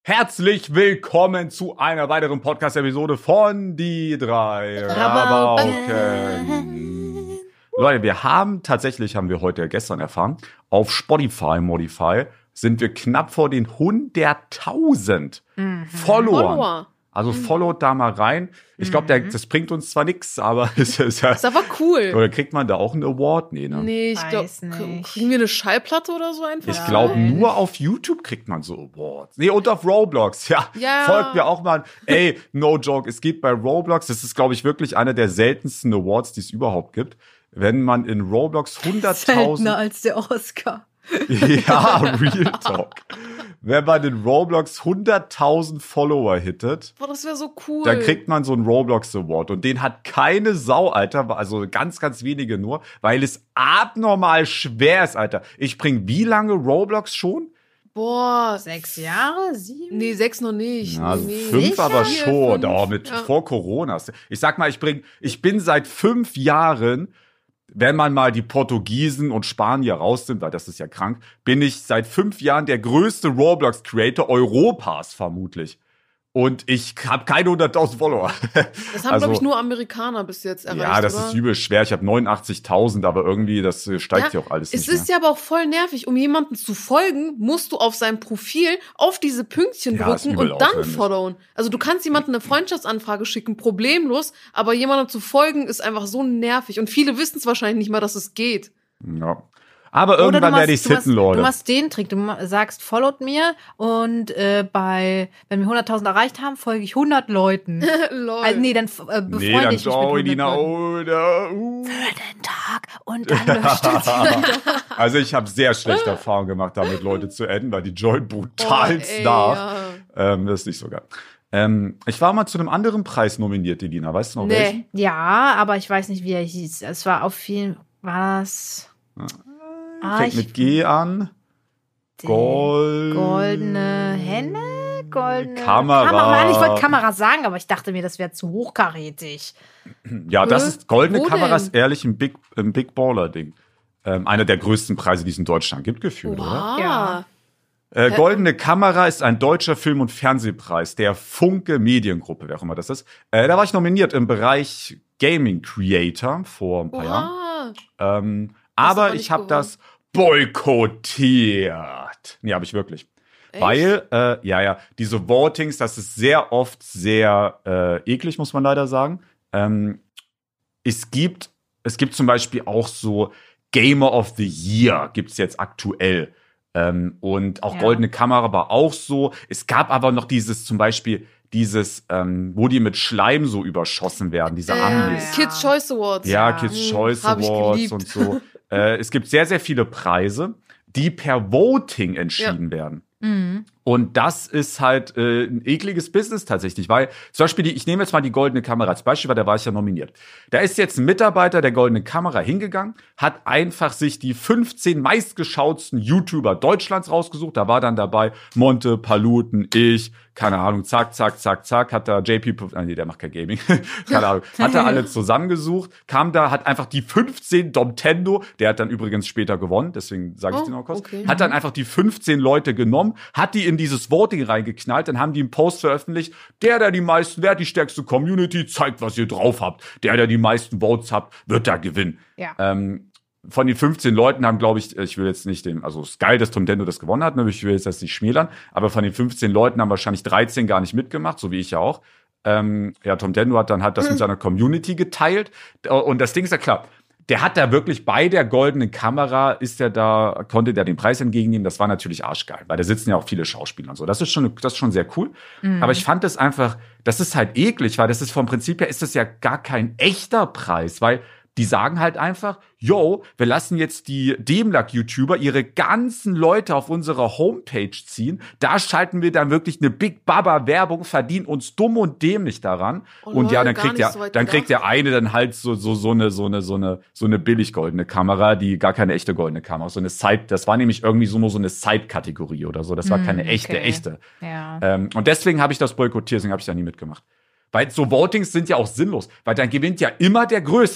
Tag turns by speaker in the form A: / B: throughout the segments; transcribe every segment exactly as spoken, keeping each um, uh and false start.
A: Herzlich willkommen zu einer weiteren Podcast-Episode von Die drei Rabauken. Leute, wir haben, tatsächlich haben wir heute, gestern erfahren, auf Spotify, Modify, sind wir knapp vor den hunderttausend mhm. Followern. Follower. Also mhm. followt da mal rein. Ich glaube, mhm. das bringt uns zwar nichts, aber es ist ja...
B: Das ist aber cool.
A: Oder kriegt man da auch einen Award? Nee, ne?
B: Nee, ich glaube, kriegen wir eine Schallplatte oder so einfach?
A: Ich glaube, nur auf YouTube kriegt man so Awards. Nee, und auf Roblox. Ja, ja. Folgt mir auch mal. Ey, no joke, es geht bei Roblox, das ist, glaube ich, wirklich einer der seltensten Awards, die es überhaupt gibt. Wenn man in Roblox hunderttausend...
C: Seltener als der Oscar.
A: Ja, Real Talk. Wenn man in Roblox hunderttausend Follower hittet,
B: boah, das wäre so cool.
A: Dann kriegt man so einen Roblox Award. Und den hat keine Sau, Alter. Also ganz, ganz wenige nur, weil es abnormal schwer ist, Alter. Ich bring wie lange Roblox schon?
B: Boah,
C: sechs Jahre? Sieben?
B: Nee, sechs noch nicht.
A: Ja,
B: nee,
A: fünf
B: nicht
A: aber
B: vier,
A: schon.
B: Fünf.
A: Oh, mit
B: ja.
A: vor Corona. Ich sag mal, ich bring, ich bin seit fünf Jahren, wenn man mal die Portugiesen und Spanier rausnimmt, weil das ist ja krank, bin ich seit fünf Jahren der größte Roblox-Creator Europas vermutlich. Und ich habe keine hunderttausend Follower.
B: Das haben, also, glaube ich, nur Amerikaner bis jetzt erreicht,
A: ja, das
B: oder?
A: ist übel schwer. Ich habe neunundachtzigtausend, aber irgendwie, das steigt ja, ja auch alles
B: es
A: nicht mehr.
B: Es ist ja aber auch voll nervig. Um jemanden zu folgen, musst du auf seinem Profil auf diese Pünktchen
A: ja,
B: drücken und dann followen. Also du kannst jemandem eine Freundschaftsanfrage schicken, problemlos, aber jemandem zu folgen ist einfach so nervig. Und viele wissen es wahrscheinlich nicht mal, dass es geht.
A: Ja. Aber irgendwann werde ich sitten, Leute.
C: Du machst den Trick, du sagst, followt mir und äh, bei, wenn wir hunderttausend erreicht haben, folge ich hundert Leuten.
B: Lol.
C: Also, nee, dann äh, befreunde
A: nee, dann
C: ich mich mit hundert
A: Leuten. Uh.
C: Für den Tag und dann löscht es.
A: Also ich habe sehr schlechte Erfahrungen gemacht, damit Leute zu adden, weil die joint brutalst
B: oh, ey,
A: nach.
B: Ja.
A: Ähm, das ist nicht so geil. Ähm, ich war mal zu einem anderen Preis nominiert, Elina. Weißt du noch
B: nee.
A: welchen?
C: Ja, aber ich weiß nicht, wie er hieß. Es war auf vielen, war das...
A: Ja.
C: Ah,
A: Fängt mit G an. Gold.
C: Goldene Henne? Goldene
A: Kamera.
C: Kamera. Ich wollte Kamera sagen, aber ich dachte mir, das wäre zu hochkarätig.
A: Ja, das ist goldene
B: Wo
A: Kamera,
B: denn?
A: ist ehrlich ein Big, ein Big Baller-Ding. Ähm, einer der größten Preise, die es in Deutschland gibt, gefühlt,
B: wow.
A: oder?
C: Ja.
A: Äh, Goldene Kamera ist ein deutscher Film- und Fernsehpreis der Funke Mediengruppe, wer auch immer das ist. Äh, da war ich nominiert im Bereich Gaming Creator vor ein paar
B: Wow.
A: Jahren. Ähm,
B: Hast
A: aber
B: aber nicht
A: ich habe
B: gewonnen.
A: das boykottiert. Nee, habe ich wirklich.
B: Echt?
A: Weil, äh, ja, ja, diese Votings, das ist sehr oft sehr äh, eklig, muss man leider sagen. Ähm, es gibt, es gibt zum Beispiel auch so Gamer of the Year, gibt's jetzt aktuell. Ähm, und auch
C: Ja.
A: Goldene Kamera war auch so. Es gab aber noch dieses, zum Beispiel, dieses, ähm, wo die mit Schleim so überschossen werden, diese
B: Äh,
A: Amis.
B: Kids Choice Awards.
A: Ja,
C: Ja.
A: Kids
B: Hm,
A: Choice
B: hab ich
A: Awards
B: geliebt.
A: und so. äh, es gibt sehr, sehr viele Preise, die per Voting entschieden werden.
C: Mhm.
A: Und das ist halt äh, ein ekliges Business tatsächlich, weil zum Beispiel, die, ich nehme jetzt mal die Goldene Kamera als Beispiel, weil da war ich ja nominiert. Da ist jetzt ein Mitarbeiter der Goldenen Kamera hingegangen, hat einfach sich die fünfzehn meistgeschautsten YouTuber Deutschlands rausgesucht. Da war dann dabei Monte, Paluten, ich, keine Ahnung, zack, zack, zack, zack, hat da J P, ah, nee, der macht kein Gaming, keine Ahnung, hat er alle zusammengesucht, kam da, hat einfach die fünfzehn, Domtendo, der hat dann übrigens später gewonnen, deswegen sage ich
B: Oh,
A: dir noch kurz,
B: okay.
A: hat dann einfach die fünfzehn Leute genommen, hat die in dieses Voting reingeknallt, dann haben die einen Post veröffentlicht, der, der die meisten, wer hat die stärkste Community, zeigt, was ihr drauf habt, der, der die meisten Votes habt, wird da gewinnen.
C: Ja.
A: Ähm, von den fünfzehn Leuten haben, glaube ich, ich will jetzt nicht dem, also es ist geil, dass Tom Dendo das gewonnen hat, ne? Ich will jetzt das nicht schmälern, aber von den fünfzehn Leuten haben wahrscheinlich dreizehn gar nicht mitgemacht, so wie ich ja auch. Ähm, ja, Tom Dendo hat dann halt das mit seiner Community geteilt. Und das Ding ist ja klar, der hat da wirklich bei der Goldenen Kamera, ist der da, konnte der den Preis entgegennehmen. Das war natürlich arschgeil, weil da sitzen ja auch viele Schauspieler und so. Das ist schon, das ist schon sehr cool. Mhm. Aber ich fand das einfach, das ist halt eklig, weil das ist vom Prinzip her, ist das ja gar kein echter Preis, weil die sagen halt einfach, yo, wir lassen jetzt die Demlack-YouTuber ihre ganzen Leute auf unsere Homepage ziehen. Da schalten wir dann wirklich eine Big Baba-Werbung, verdienen uns dumm und dämlich daran.
B: Oh,
A: und
B: lol,
A: ja, dann
B: gar
A: kriegt
B: nicht
A: ja,
B: so weit
A: dann kriegt der
B: gedacht.
A: eine dann halt so, so, so eine, so eine, so eine, so eine billig goldene Kamera, die gar keine echte goldene Kamera ist. So eine Side, das war nämlich irgendwie so nur so eine Side-Kategorie oder so. Das war keine
C: Mm,
A: echte,
C: okay.
A: echte.
C: Ja.
A: Ähm, und deswegen habe ich das boykottiert, deswegen habe ich da nie mitgemacht. Weil so Votings sind ja auch sinnlos, weil dann gewinnt ja immer der Größte.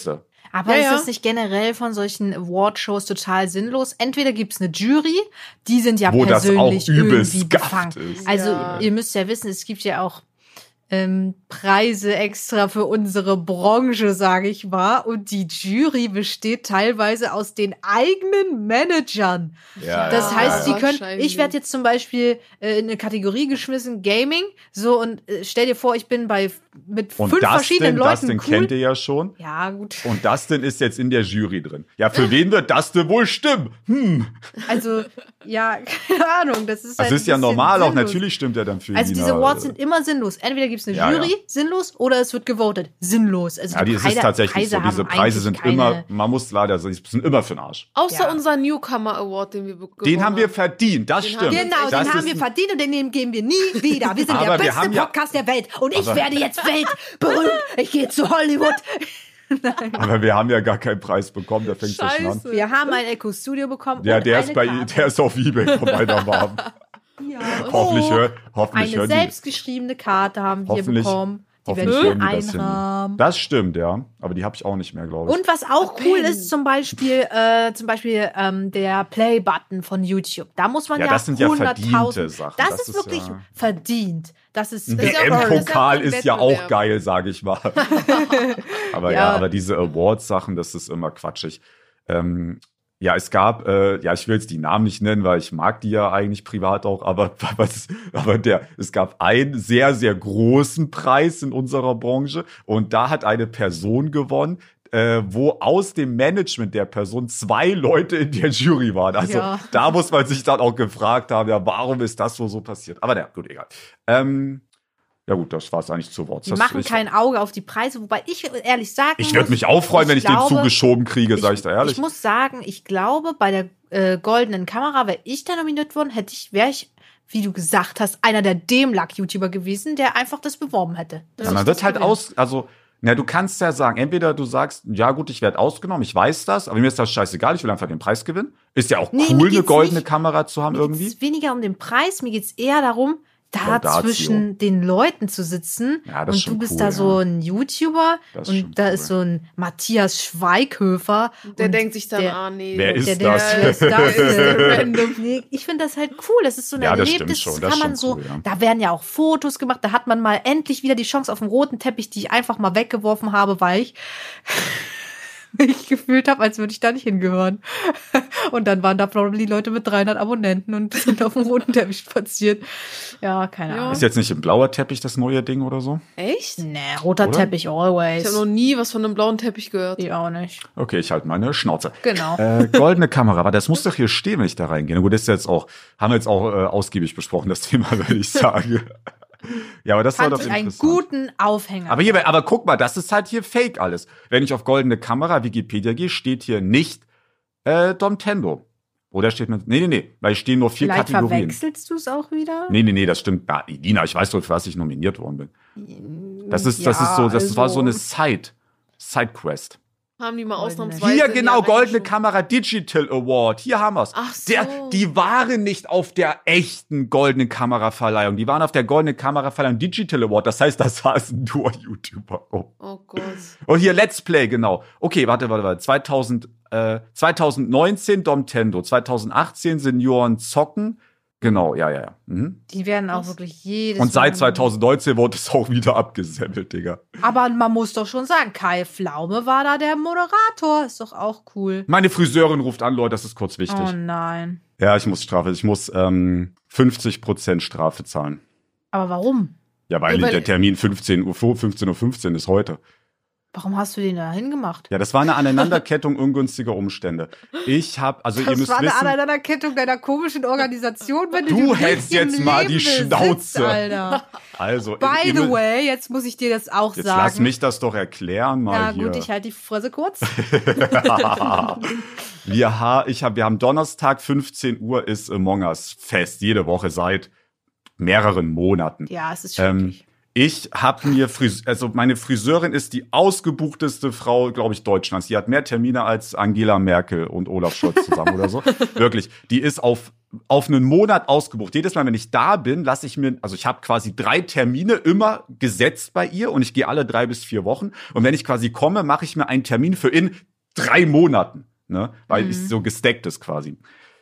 C: Aber
B: Ja,
C: ist
B: ja.
C: das nicht generell von solchen Award-Shows total sinnlos? Entweder gibt's eine Jury, die sind ja
A: Wo das
C: persönlich
A: auch übelst
C: irgendwie
A: gafft
C: befangen.
A: ist.
C: Also
B: Ja.
C: ihr müsst ja wissen, es gibt ja auch ähm, Preise extra für unsere Branche, sage ich mal. Und die Jury besteht teilweise aus den eigenen Managern.
A: Ja,
C: Das
B: Ja,
C: heißt, sie können,
B: wahrscheinlich.
C: ich werde jetzt zum Beispiel äh, in eine Kategorie geschmissen, Gaming, so und äh, stell dir vor, ich bin bei mit
A: Und
C: fünf
A: Dustin,
C: verschiedenen Leuten
A: Dustin
C: cool.
A: kennt ihr ja schon.
C: Ja, gut.
A: Und Dustin ist jetzt in der Jury drin. Ja, für wen wird Dustin wohl stimmen? Hm.
C: Also, ja, keine Ahnung, das ist
A: Das
C: halt
A: ist ja
C: ein bisschen
A: normal, auch
C: sinnlos.
A: natürlich stimmt er dann für
C: Also
A: Elina.
C: diese Awards sind immer sinnlos. Entweder gibt es eine
A: Ja,
C: Jury,
A: ja.
C: sinnlos, oder es wird gewotet, sinnlos. Also
A: Ja, die, es ist
C: Preise-
A: tatsächlich
C: Preise
A: so. Diese
C: haben
A: Preise
C: eigentlich
A: sind
C: keine-
A: immer, man muss leider sagen, die sind immer für den Arsch.
B: Außer
C: Ja.
B: unser Newcomer Award, den wir be- gewonnen
A: Den haben wir verdient, das
B: Den
A: stimmt.
B: haben wir-
C: Genau,
A: das
C: den haben
A: ist
C: wir
A: ein-
C: verdient und den geben wir nie wieder. Wir sind
A: Aber
C: der
A: wir
C: beste
A: haben ja-
C: Podcast der Welt und ich
A: Aber-
C: werde jetzt weltberühmt. Ich gehe zu Hollywood.
A: Aber wir haben ja gar keinen Preis bekommen, da fängt es ja schon an.
B: Scheiße.
C: Wir haben ein Echo Studio bekommen.
A: Ja,
C: und
A: der
C: eine
A: ist bei
C: Karte.
A: der ist auf eBay von meiner Mom.
C: Ja.
A: Hoffentlich,
C: Oh,
A: hör, hoffentlich
C: eine
A: hören die.
C: selbstgeschriebene Karte haben wir
A: Hoffentlich-
C: bekommen. Die
A: Hoffentlich
C: werden
A: hören
C: wir
A: die das hin.
C: einrahmen.
A: Das stimmt, ja. Aber die habe ich auch nicht mehr, glaube ich.
C: Und was auch
B: Ben.
C: cool ist, zum Beispiel, äh, zum Beispiel ähm, der Play-Button von YouTube. Da muss man
A: Ja,
C: ja,
A: das sind ja
C: hunderttausend
A: verdiente Sachen.
C: Das,
A: Das
C: ist
A: ist
C: wirklich
A: ja-
C: verdient. Das ist,
A: der
B: ist ja auch-
A: M-Pokal
B: ist ja
A: ist ja
B: Wettbewerb.
A: auch geil, sage ich mal. aber ja.
C: Ja.
A: aber diese Awards-Sachen, das ist immer quatschig. Ähm, ja, es gab, äh, ja, ich will jetzt die Namen nicht nennen, weil ich mag die ja eigentlich privat auch, aber, was, aber der, es gab einen sehr, sehr großen Preis in unserer Branche und da hat eine Person gewonnen, äh, wo aus dem Management der Person zwei Leute in der Jury waren. Also
C: Ja.
A: da muss man sich dann auch gefragt haben, ja, warum ist das so so passiert? Aber na gut, egal. Ähm, ja gut, das war es eigentlich zu Wort.
C: die
A: Das-
C: machen
A: ich,
C: kein Auge auf die Preise, wobei ich ehrlich sagen
A: ich
C: muss,
A: würde mich auch freuen, wenn ich
C: glaube,
A: den zugeschoben kriege, sage ich da ehrlich.
C: Ich muss sagen, ich glaube, bei der äh, goldenen Kamera, wäre ich da nominiert worden, hätte ich, wäre ich, wie du gesagt hast, einer der Demlack-YouTuber gewesen, der einfach das beworben hätte. Das
A: Ja,
C: ist
A: man
C: das
A: wird halt
C: Problem.
A: aus, also, na, du kannst ja sagen, entweder du sagst, ja gut, ich werde ausgenommen, ich weiß das, aber mir ist das scheißegal, ich will einfach den Preis gewinnen. Ist ja auch
C: Nee, mir
A: cool, eine
C: geht's
A: goldene
C: nicht-
A: Kamera zu haben
C: Mir
A: irgendwie.
C: geht's weniger um den Preis, mir geht's eher darum, da
A: Laudatio.
C: zwischen den Leuten zu sitzen
A: Ja, das ist
C: und du
A: schon
C: bist
A: cool,
C: da so
A: ja.
C: ein YouTuber
A: Das ist schon
C: und da
A: cool.
C: ist so ein Matthias Schweighöfer.
B: Der
C: und
B: denkt sich dann,
C: der,
B: ah nee.
A: Wer ist
C: der
A: das?
C: denkt, wer ist das?
B: Der random.
C: Nee, ich finde das halt cool. Das ist so ein
A: Ja, das stimmt
C: Erlebnis,
A: schon,
C: das
A: das
C: kann
A: ist
C: man
A: schon
C: so,
A: cool, ja.
C: da werden ja auch Fotos gemacht, da hat man mal endlich wieder die Chance auf dem roten Teppich, die ich einfach mal weggeworfen habe, weil ich mich gefühlt habe, als würde ich da nicht hingehören. Und dann waren da probably Leute mit dreihundert Abonnenten und sind auf dem roten Teppich spaziert. Ja, keine
B: Ja.
C: Ahnung.
A: Ist jetzt nicht ein blauer Teppich das neue Ding oder so?
B: Echt?
C: Nee, roter
A: Oder?
C: Teppich
B: Ich
C: always.
B: habe noch nie was von einem blauen Teppich gehört.
C: Ich auch nicht.
A: Okay, ich halte meine Schnauze.
C: Genau.
A: Äh, goldene Kamera, aber das muss doch hier stehen, wenn ich da reingehe. Na gut, das ist jetzt auch, haben wir jetzt auch äh, ausgiebig besprochen, das Thema, würde ich sagen. Ja, aber das war
C: Fand
A: doch
C: ich einen
A: interessant.
C: guten Aufhänger.
A: Aber hier, aber guck mal, das ist halt hier fake alles. Wenn ich auf goldene Kamera Wikipedia gehe, steht hier nicht äh, Domtendo. Oder steht mit, nee, nee, nee, weil stehen nur vier
C: Vielleicht
A: Kategorien.
C: verwechselst du es auch wieder?
A: Nee, nee, nee, das stimmt. Ja, Nina, ich weiß doch, für was ich nominiert worden bin. Das ist, das
C: Ja,
A: ist so, das
C: also-
A: war so eine Side, Sidequest.
B: Haben die mal
C: Goldene.
B: ausnahmsweise.
A: Hier genau,
B: ja
A: Goldene
B: reingeschoben.
A: Kamera Digital Award. Hier haben wir's.
B: Ach so.
A: Der, die waren nicht auf der echten Goldenen Kameraverleihung. Die waren auf der Goldenen Kameraverleihung Digital Award. Das heißt, da saßen nur YouTuber rum.
B: Oh Gott.
A: Und hier Let's Play, genau. Okay, warte, warte, warte. zweitausend, äh, zwanzig neunzehn Domtendo, zwanzig achtzehn Senioren zocken. Genau, ja, ja, ja. Mhm.
C: Die werden auch wirklich jedes
A: Und seit
C: Mal-
A: zwanzig neunzehn wurde es auch wieder abgesemmelt, Digga.
C: Aber man muss doch schon sagen, Kai Pflaume war da der Moderator. Ist doch auch cool.
A: Meine Friseurin ruft an, Leute, das ist kurz wichtig.
C: Oh nein.
A: Ja, ich muss Strafe, ich muss ähm, fünfzig Prozent Strafe zahlen.
C: Aber warum?
A: Ja, weil,
B: Ja, weil-
A: der Termin fünfzehn Uhr, fünfzehn Uhr fünfzehn ist heute.
C: Warum hast du den da hingemacht?
A: Ja, das war eine Aneinanderkettung ungünstiger Umstände. Ich habe, also ihr müsst wissen,
C: Aneinanderkettung deiner komischen Organisation, wenn
A: Du
C: die
A: hältst
C: richtigen
A: jetzt mal die
C: Leben besitzt,
A: Schnauze.
C: Alter.
A: also
C: By
A: ihr
C: the
A: müsst-
C: way, jetzt muss ich dir das auch
A: jetzt
C: sagen.
A: lass mich das doch erklären mal
C: Ja
A: hier.
C: gut, ich halte die Fresse kurz.
A: wir, ha ich hab, wir haben Donnerstag fünfzehn Uhr ist Among Us Fest, jede Woche seit mehreren Monaten.
C: Ja, es ist
A: Ähm,
C: schrecklich.
A: Ich habe mir Fris- also meine Friseurin ist die ausgebuchteste Frau, glaube ich, Deutschlands. Die hat mehr Termine als Angela Merkel und Olaf Scholz zusammen oder so. Wirklich, die ist auf auf einen Monat ausgebucht. Jedes Mal, wenn ich da bin, lasse ich mir, also ich habe quasi drei Termine immer gesetzt bei ihr und ich gehe alle drei bis vier Wochen. Und wenn ich quasi komme, mache ich mir einen Termin für in drei Monaten, ne, weil
C: Mhm.
A: es so gesteckt ist quasi.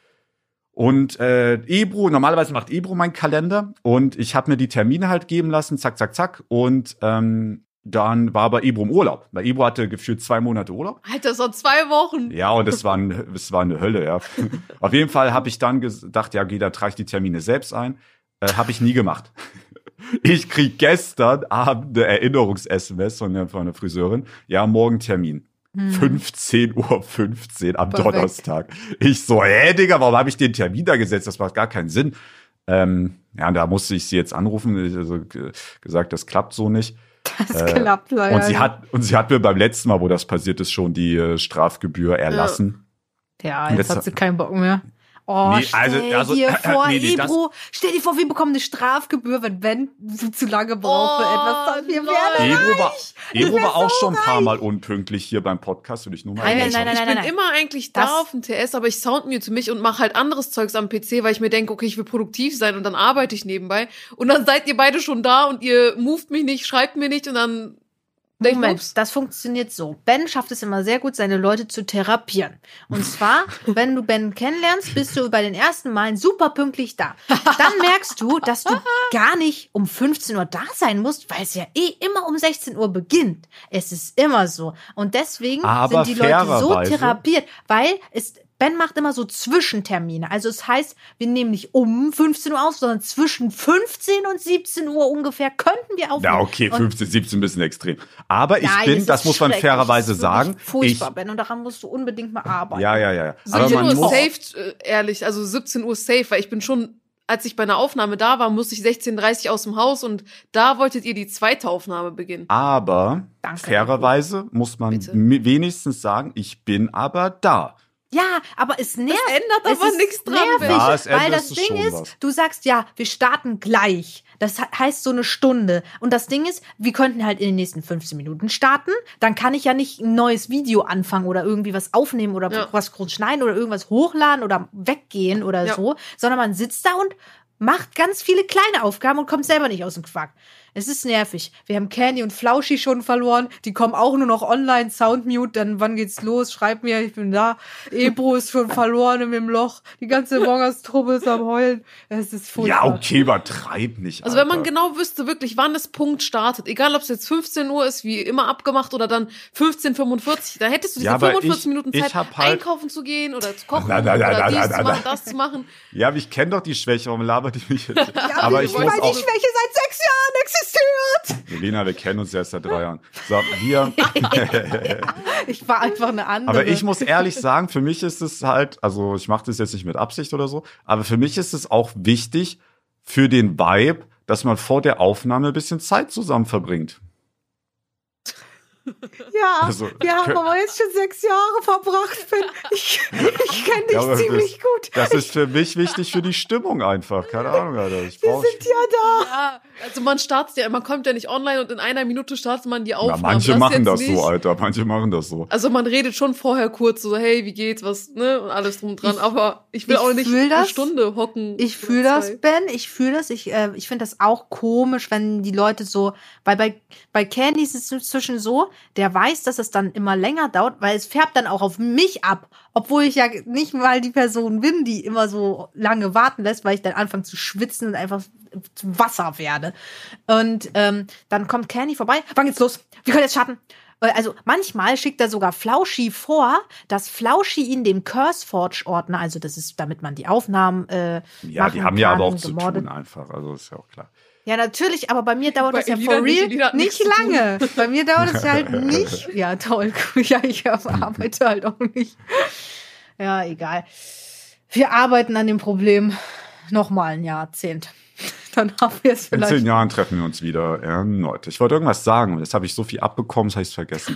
A: Und äh, Ebro, normalerweise macht Ebro meinen Kalender und ich habe mir die Termine halt geben lassen, zack, zack, zack. Und ähm, dann war aber Ebro im Urlaub. Weil Ebro hatte gefühlt zwei Monate Urlaub.
B: Alter, so zwei Wochen.
A: Ja, und es war, ein, es war eine Hölle, ja. Auf jeden Fall habe ich dann gedacht, ja, okay, da trage ich die Termine selbst ein. Äh, habe ich nie gemacht. Ich krieg gestern Abend eine Erinnerungs-S M S von der, von der Friseurin. Ja, morgen Termin. fünfzehn Uhr fünfzehn am
B: Perfekt.
A: Donnerstag. Ich so, hä, Digga, warum habe ich den Termin da gesetzt? Das macht gar keinen Sinn. Ähm, ja, da musste ich sie jetzt anrufen. Ich also g- gesagt, das klappt so nicht.
C: Das
A: Äh,
C: klappt leider.
A: Und sie hat und sie hat mir beim letzten Mal, wo das passiert ist, schon die äh, Strafgebühr erlassen.
C: Ja,
A: Und
C: jetzt
A: jetzt-
C: hat sie keinen Bock mehr. Oh,
A: Nee, also-
C: stell
A: also-
C: dir vor,
A: nee, nee,
C: Ebro, stell dir vor, wir bekommen eine Strafgebühr, wenn Ben zu lange braucht für
B: Oh,
C: etwas. Wir
B: nein.
C: werden
A: Ebro war, Ebro
C: wär
A: war auch
C: so
A: schon ein paar Mal unpünktlich hier beim Podcast, will ich nur mal
C: Nein,
A: erwähnt
C: nein,
A: haben.
C: nein,
B: Ich bin
C: nein.
B: immer eigentlich da
C: Das-
B: auf dem T S, aber ich soundmute mich und mache halt anderes Zeugs am P C, weil ich mir denke, okay, ich will produktiv sein und dann arbeite ich nebenbei. Und dann seid ihr beide schon da und ihr moved mich nicht, schreibt mir nicht und dann denk ich,
C: Moment,
B: ups.
C: das funktioniert so. Ben schafft es immer sehr gut, seine Leute zu therapieren. Und zwar, wenn du Ben kennenlernst, bist du bei den ersten Malen super pünktlich da. Dann merkst du, dass du gar nicht um fünfzehn Uhr da sein musst, weil es ja eh immer um sechzehn Uhr beginnt. Es ist immer so. Und deswegen
A: Aber
C: sind die Leute so
A: fairerweise-
C: therapiert, weil es Ben macht immer so Zwischentermine. Also es heißt, wir nehmen nicht um fünfzehn Uhr auf, sondern zwischen fünfzehn und siebzehn Uhr ungefähr könnten wir aufnehmen.
A: Ja, okay,
C: Und
A: fünfzehn, siebzehn ein bisschen extrem. Aber ich
C: Nein,
A: bin,
C: es
A: das
C: ist
A: muss man
C: schrecklich.
A: fairerweise
C: Es ist
A: sagen,
C: wirklich furchtbar,
A: ich,
C: Ben, und daran musst du unbedingt mal arbeiten.
A: ja, ja, ja, ja. Aber
B: siebzehn
A: man
B: Uhr
A: muss,
B: safe, äh, ehrlich, also siebzehn Uhr safe, weil ich bin schon, als ich bei einer Aufnahme da war, musste ich sechzehn Uhr dreißig aus dem Haus und da wolltet ihr die zweite Aufnahme beginnen.
A: aber
C: Danke.
A: fairerweise muss man
B: Bitte.
A: mi- wenigstens sagen, ich bin aber da.
C: Ja, aber es nervt.
B: ändert
C: es
B: aber
C: ist
B: nichts dran,
C: nervig,
B: Ben.
A: Ja, es
C: weil
A: ändert
C: das
A: es
C: Ding
A: schon
C: ist,
A: was.
C: du sagst ja, wir starten gleich. Das he- heißt so eine Stunde. Und das Ding ist, wir könnten halt in den nächsten fünfzehn Minuten starten. Dann kann ich ja nicht ein neues Video anfangen oder irgendwie was aufnehmen oder
B: Ja.
C: was kurz schneiden oder irgendwas hochladen oder weggehen oder
B: Ja.
C: so, sondern man sitzt da und macht ganz viele kleine Aufgaben und kommt selber nicht aus dem Quark. Es ist nervig. Wir haben Candy und Flauschi schon verloren. Die kommen auch nur noch online. Soundmute, dann wann geht's los? Schreib mir, ich bin da. Ebro ist schon verloren in dem Loch. Die ganze Mongers-Truppe ist am Heulen. Es ist furchtbar.
A: Ja, okay, übertreib nicht.
B: Also wenn man
A: Alter.
B: genau wüsste wirklich, wann das Punkt startet, egal ob es jetzt fünfzehn Uhr ist, wie immer abgemacht, oder dann fünfzehn Uhr fünfundvierzig, da hättest du diese
A: Ja, aber
B: fünfundvierzig
A: ich-
B: Minuten
A: ich
B: Zeit,
A: hab halt-
B: einkaufen zu gehen oder zu kochen
A: Nein, nein, nein,
B: oder
A: nein,
B: dies
A: nein,
B: zu
A: nein,
B: machen,
A: nein.
B: das zu machen.
A: Ja, aber ich kenne doch die Schwäche, warum labert die mich jetzt?
C: Ja,
A: aber
C: weil
A: ich
C: die
A: muss auch,
C: Schwäche seit sechs Jahren existiert.
A: Elena, wir kennen uns ja erst seit drei Jahren. So, wir,
C: Ich war einfach eine andere.
A: aber ich muss ehrlich sagen, für mich ist es halt, also ich mache das jetzt nicht mit Absicht oder so, aber für mich ist es auch wichtig für den Vibe, dass man vor der Aufnahme ein bisschen Zeit zusammen verbringt.
C: Ja,
A: Also,
C: wir haben
A: kö-
C: aber jetzt schon sechs Jahre verbracht, Ben. Ich, ich kenne dich
A: Ja, aber
C: ziemlich
A: das,
C: gut.
A: Das ist für mich wichtig für die Stimmung einfach. Keine Ahnung, Alter. Ich
C: Wir
A: brauch,
C: sind ja da.
B: Ja, also man startet ja, man kommt ja nicht online und in einer Minute startet man die
A: na,
B: Aufnahme.
A: manche
B: Das
A: machen
B: jetzt
A: das
B: nicht.
A: so, Alter. Manche machen das so.
B: Also man redet schon vorher kurz so, hey, wie geht's, was, ne, und alles drum und dran.
C: Ich-
B: aber ich will
C: ich
B: auch nicht
C: fühl
B: eine
C: das.
B: Stunde hocken.
C: Ich
B: oder
C: fühle das,
B: zwei.
C: Ben. Ich fühle das. Ich, äh, ich finde das auch komisch, wenn die Leute so, weil bei, bei Candy ist es inzwischen so, der weiß, dass es dann immer länger dauert, weil es färbt dann auch auf mich ab. Obwohl ich ja nicht mal die Person bin, die immer so lange warten lässt, weil ich dann anfange zu schwitzen und einfach zu Wasser werde. Und ähm, dann kommt Candy vorbei. Wann geht's los? Wir können jetzt starten. Äh, Also manchmal schickt er sogar Flauschi vor, dass Flauschi ihn den CurseForge-Ordner, also das ist, damit man die Aufnahmen äh,
A: Ja,
C: machen
A: die haben ja
C: kann,
A: aber auch zu
C: gemordet.
A: tun einfach. Also ist ja auch klar.
C: Ja, natürlich, aber bei mir dauert
B: Bei
C: das ja
B: Elina
C: for
B: nicht,
C: real
B: Elina hat
C: nicht
B: nichts zu tun.
C: lange. Bei mir dauert es ja halt nicht. Ja, toll. Ja, ich arbeite halt auch nicht. Ja, egal. Wir arbeiten an dem Problem noch mal ein Jahrzehnt. Dann haben wir es
A: In
C: vielleicht.
A: zehn Jahren treffen wir uns wieder erneut. Ich wollte irgendwas sagen, und jetzt habe ich so viel abbekommen, das habe ich vergessen.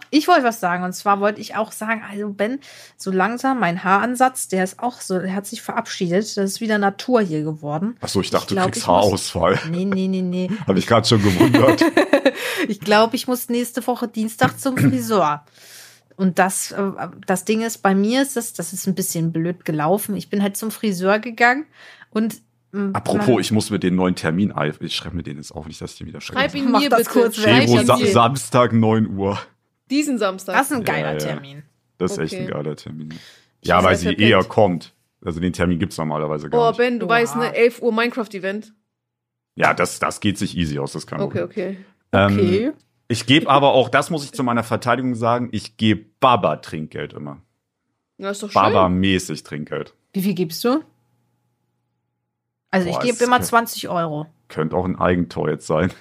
C: Ich wollte was sagen. Und zwar wollte ich auch sagen, also Ben, so langsam mein Haaransatz, der ist auch so, der hat sich verabschiedet. Das ist wieder Natur hier geworden.
A: Ach so, ich dachte,
C: Ich glaub,
A: du kriegst
C: ich muss-
A: Haarausfall.
C: Nee, nee, nee, nee.
A: Habe ich gerade schon gewundert.
C: Ich glaube, ich muss nächste Woche Dienstag zum Friseur. Und das, äh, das Ding ist, bei mir ist das, das ist ein bisschen blöd gelaufen. Ich bin halt zum Friseur gegangen und ähm,
A: Apropos,
C: man-
A: ich muss mir den neuen Termin ein. Ich schreibe mir den jetzt auf, nicht, dass ich den wieder
B: Schreib
A: vergesse.
B: ihn
C: Mach
B: mir
C: das
B: bitte.
C: kurz
B: Schreib
C: weg.
A: Februar,
B: ihn
A: Sa
B: mir.
A: Samstag, neun Uhr.
B: Diesen Samstag.
C: das ist ein geiler
A: Ja, ja.
C: Termin.
A: Das ist echt
B: Okay.
A: ein geiler Termin.
B: Ich
A: Ja,
B: weiß,
A: weil
B: er
A: sie
B: verpennt.
A: eher kommt. Also den Termin gibt's normalerweise gar
B: Oh,
A: nicht.
B: Ben, du
C: Oha.
B: weißt, ne, elf Uhr Minecraft-Event.
A: Ja, das, das geht sich easy aus, das kann
B: Okay, okay.
A: Ähm,
C: Okay.
A: Ich gebe aber auch, das muss ich zu meiner Verteidigung sagen, ich gebe Baba-Trinkgeld immer.
B: Ja, ist doch schön.
A: Baba-mäßig Trinkgeld.
C: Wie viel gibst du? Also
A: Boah,
C: ich gebe
A: es
C: immer
A: kann-
C: zwanzig Euro.
A: Könnte auch ein Eigentor jetzt sein.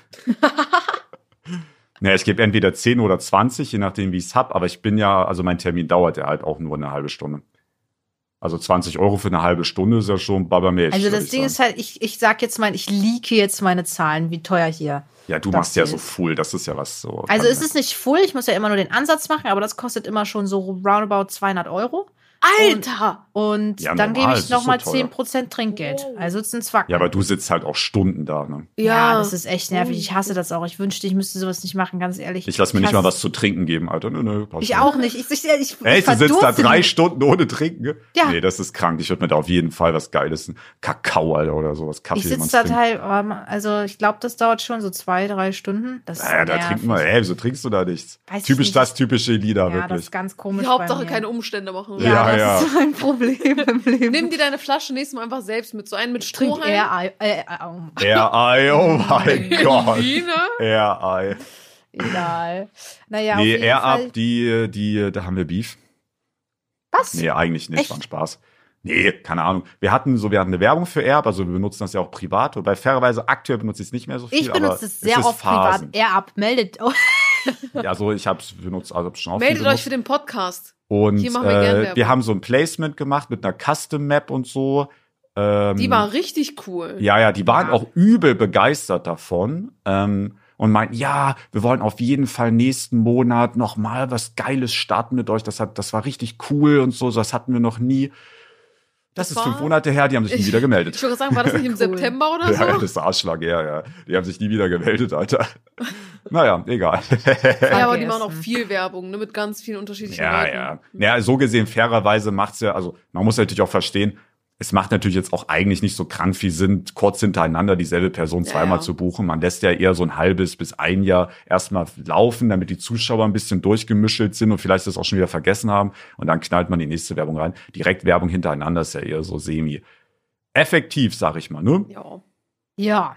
A: Naja, ich gebe entweder zehn oder zwanzig, je nachdem, wie ich es hab. Aber ich bin ja, also mein Termin dauert ja halt auch nur eine halbe Stunde. Also zwanzig Euro für eine halbe Stunde ist ja schon babamäßig.
C: Also
A: würd
C: das
A: ich
C: Ding
A: sagen.
C: ist halt, ich, ich sag jetzt mal, ich leake jetzt meine Zahlen, wie teuer hier.
A: Ja, du
C: das
A: machst ja
C: hier
A: so
C: ist.
A: full, das ist ja was so.
C: Also es ist nicht full, ich muss ja immer nur den Ansatz machen, aber das kostet immer schon so roundabout zweihundert Euro.
B: Alter!
C: Und
A: Ja,
C: dann
A: normal,
C: gebe
A: es
C: ich
A: ist
C: nochmal
A: so teuer.
C: zehn Prozent Trinkgeld. Also es sind zwar.
A: Ja, aber du sitzt halt auch Stunden da, ne?
C: Ja, das ist echt nervig. Ich hasse das auch. Ich wünschte, ich müsste sowas nicht machen, ganz ehrlich.
A: Ich lass mir nicht
C: hasse-
A: mal was zu trinken geben, Alter. Nö, nö, passt
C: Ich
A: schon.
C: auch nicht. Ich, ich, ich,
A: Ey,
C: ich
A: du sitzt da
C: verdurste
A: drei
C: nicht.
A: Stunden ohne Trinken? Ne?
C: Ja.
A: Nee, das ist krank. Ich würde mir da auf jeden Fall was Geiles, ein Kakao, Alter, oder sowas, Kaffee,
C: Ich
A: den man
C: sitze da
A: trinkt.
C: teil, ähm, also ich glaube, das dauert schon so zwei, drei Stunden. Das ist
A: Ja, da
C: nervig.
A: trinken wir. Ey, wieso trinkst du da nichts?
C: Weiß ich
A: Typisch
C: nicht.
A: das typische Lieder,
C: Ja, das
A: wirklich.
C: ist ganz komisch.
B: Die Hauptsache
C: bei mir.
B: keine Umstände machen.
C: Ja,
A: Ja,
C: das
A: ja.
C: ist mein Problem im Leben.
B: Nimm dir deine Flasche nächstes Mal einfach selbst mit. So einen mit
C: Ich trinke
B: Strohhalm.
C: eher Ei. Äh, äh, ähm,
A: Air-Eye, oh mein Gott.
B: Wie, ne?
A: Air-Eye.
C: egal. Naja, auf
A: Nee,
C: jeden Fall.
A: Air-Up, die, die, da haben wir Beef.
C: Was?
A: Nee, eigentlich nicht,
C: Echt?
A: war ein Spaß. Nee, keine Ahnung. Wir hatten so, wir hatten eine Werbung für Air-Up, also wir benutzen das ja auch privat. Und bei fairerweise aktuell benutze ich es nicht mehr so viel.
C: Ich
A: aber
C: benutze es sehr
A: ist
C: oft privat.
A: Phasen.
C: Air ab, meldet. Oh.
A: Ja, so, ich hab's benutzt, also hab's schon auch viel
B: Meldet euch
A: benutzt.
B: für den Podcast.
A: Und
B: Hier machen wir gern
A: äh,
B: Werbung.
A: wir haben so ein Placement gemacht mit einer Custom Map und so. Ähm,
B: Die war richtig cool.
A: Ja, ja, die waren
C: Ja.
A: auch übel begeistert davon. Ähm, und meinten, ja, wir wollen auf jeden Fall nächsten Monat noch mal was Geiles starten mit euch. Das hat, das war richtig cool und so. Das hatten wir noch nie. Das,
B: Das
A: ist
B: war-
A: fünf Monate her, die haben sich nie wieder gemeldet.
B: Ich würde sagen, war das nicht im
C: Cool.
B: September oder so?
A: Ja, ja, das ist Arschlag, ja, ja. Die haben sich nie wieder gemeldet, Alter. Naja, egal.
B: Ja, aber die machen auch
C: Vergessen.
B: viel Werbung, ne, mit ganz vielen unterschiedlichen
A: Ja,
B: Leuten.
A: ja. Ja, so gesehen, fairerweise macht's ja, also man muss natürlich auch verstehen, es macht natürlich jetzt auch eigentlich nicht so krank viel Sinn, kurz hintereinander dieselbe Person
B: Ja,
A: zweimal
B: ja.
A: zu buchen. Man lässt ja eher so ein halbes bis ein Jahr erstmal laufen, damit die Zuschauer ein bisschen durchgemischelt sind und vielleicht das auch schon wieder vergessen haben. Und dann knallt man die nächste Werbung rein. Direkt Werbung hintereinander ist ja eher so semi. Effektiv, sag ich mal, ne?
B: Ja.
C: Ja.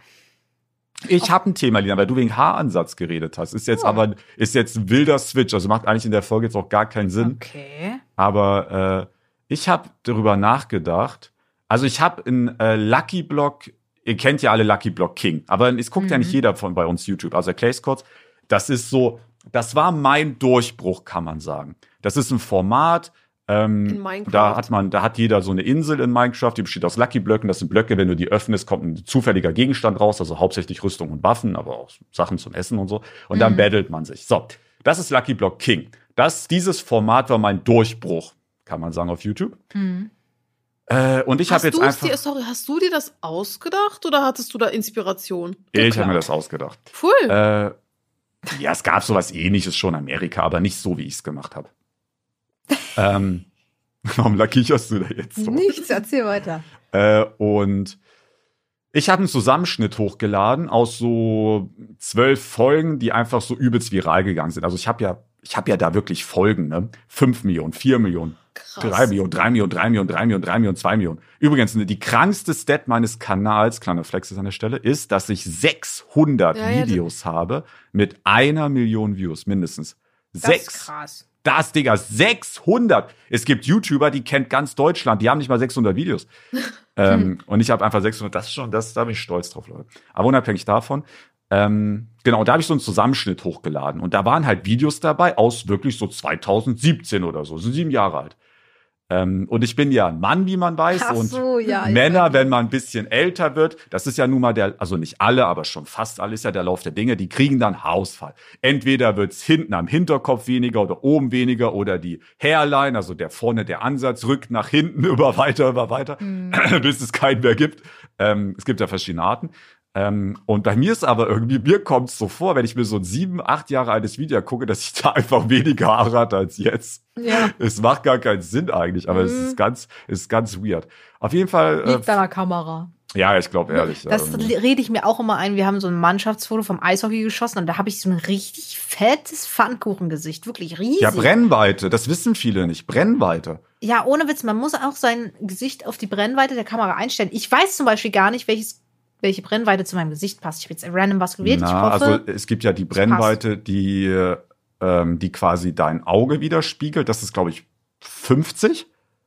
A: Ich habe ein Thema, Lina, weil du wegen Haaransatz geredet hast. Ist jetzt
C: Ja.
A: aber, ist jetzt ein wilder Switch. Also macht eigentlich in der Folge jetzt auch gar keinen Sinn.
C: Okay.
A: Aber äh, ich habe darüber nachgedacht. Also ich habe in äh, Lucky Block, ihr kennt ja alle Lucky Block King, aber es guckt ja nicht
C: Mhm.
A: jeder von bei uns YouTube. Also erklär ich's kurz. Das ist so, das war mein Durchbruch, kann man sagen. Das ist ein Format. Ähm,
B: In Minecraft.
A: Da hat man, da hat jeder so eine Insel in Minecraft, die besteht aus Lucky Blöcken. Das sind Blöcke, wenn du die öffnest, kommt ein zufälliger Gegenstand raus, also hauptsächlich Rüstung und Waffen, aber auch Sachen zum Essen und so. Und dann
C: Mhm.
A: battelt man sich. So, das ist Lucky Block King. Das, dieses Format war mein Durchbruch, kann man sagen, auf YouTube.
C: Hm.
A: Äh, und ich habe
B: Hast
A: jetzt
B: du es
A: einfach,
B: dir, sorry, hast du dir das ausgedacht oder hattest du da Inspiration?
A: ich habe mir
C: geklaut.
A: das ausgedacht.
B: Cool.
A: Äh, ja, es gab sowas Ähnliches schon in Amerika, aber nicht so, wie ich es gemacht habe. ähm, warum kicherst du da jetzt so?
C: Nichts, erzähl weiter.
A: Äh, und ich habe einen Zusammenschnitt hochgeladen aus so zwölf Folgen, die einfach so übelst viral gegangen sind. Also ich habe ja, ich habe ja da wirklich Folgen, ne? Fünf Millionen, vier Millionen,
B: Krass.
A: drei Millionen, drei Millionen, drei Millionen, drei Millionen, drei Millionen, zwei Millionen. Übrigens, ne, die krankste Stat meines Kanals, kleiner Flex ist an der Stelle, ist, dass ich sechshundert
B: Ja, ja,
A: Videos habe mit einer Million Views, mindestens.
C: Das
A: Sechs.
C: ist krass.
A: Das, Digga, sechshundert. Es gibt YouTuber, die kennt ganz Deutschland, die haben nicht mal sechshundert Videos. ähm, und ich habe einfach sechshundert. Das ist schon, das, da bin ich stolz drauf, Leute. Aber unabhängig davon, ähm, genau, da habe ich so einen Zusammenschnitt hochgeladen. Und da waren halt Videos dabei aus wirklich so zweitausendsiebzehn oder so, so sieben Jahre alt. Ähm, und ich bin ja ein Mann, wie man weiß.
C: Ach
A: und
C: so, ja, ich
A: Männer,
C: weiß.
A: wenn man ein bisschen älter wird, das ist ja nun mal der, also nicht alle, aber schon fast alle ist ja der Lauf der Dinge, die kriegen dann Haarausfall. Entweder wird's hinten am Hinterkopf weniger oder oben weniger oder die Hairline, also der vorne der Ansatz, rückt nach hinten über weiter, über weiter,
C: Mhm.
A: bis es keinen mehr gibt. Ähm, es gibt ja verschiedene Arten. Ähm, und bei mir ist aber irgendwie, mir kommt es so vor, wenn ich mir so ein sieben, acht Jahre altes Video gucke, dass ich da einfach weniger Haare hatte als jetzt.
C: Ja.
A: Es macht gar keinen Sinn eigentlich, aber es
C: Mhm.
A: ist ganz, es ist ganz weird. Auf jeden Fall,
C: Liegt
A: äh,
C: an der Kamera.
A: ja, ich glaube ehrlich.
C: Das
A: ja, irgendwie.
C: rede ich mir auch immer ein. Wir haben so ein Mannschaftsfoto vom Eishockey geschossen und da habe ich so ein richtig fettes Pfannkuchengesicht. Wirklich riesig.
A: Ja, Brennweite, das wissen viele nicht. Brennweite.
C: Ja, ohne Witz, man muss auch sein Gesicht auf die Brennweite der Kamera einstellen. Ich weiß zum Beispiel gar nicht, welches, welche Brennweite zu meinem Gesicht passt. Ich habe jetzt random was gewählt.
A: Na,
C: ich hoffe,
A: also es gibt ja die Brennweite, die, ähm, die quasi dein Auge widerspiegelt. Das ist, glaube ich, fünfzig.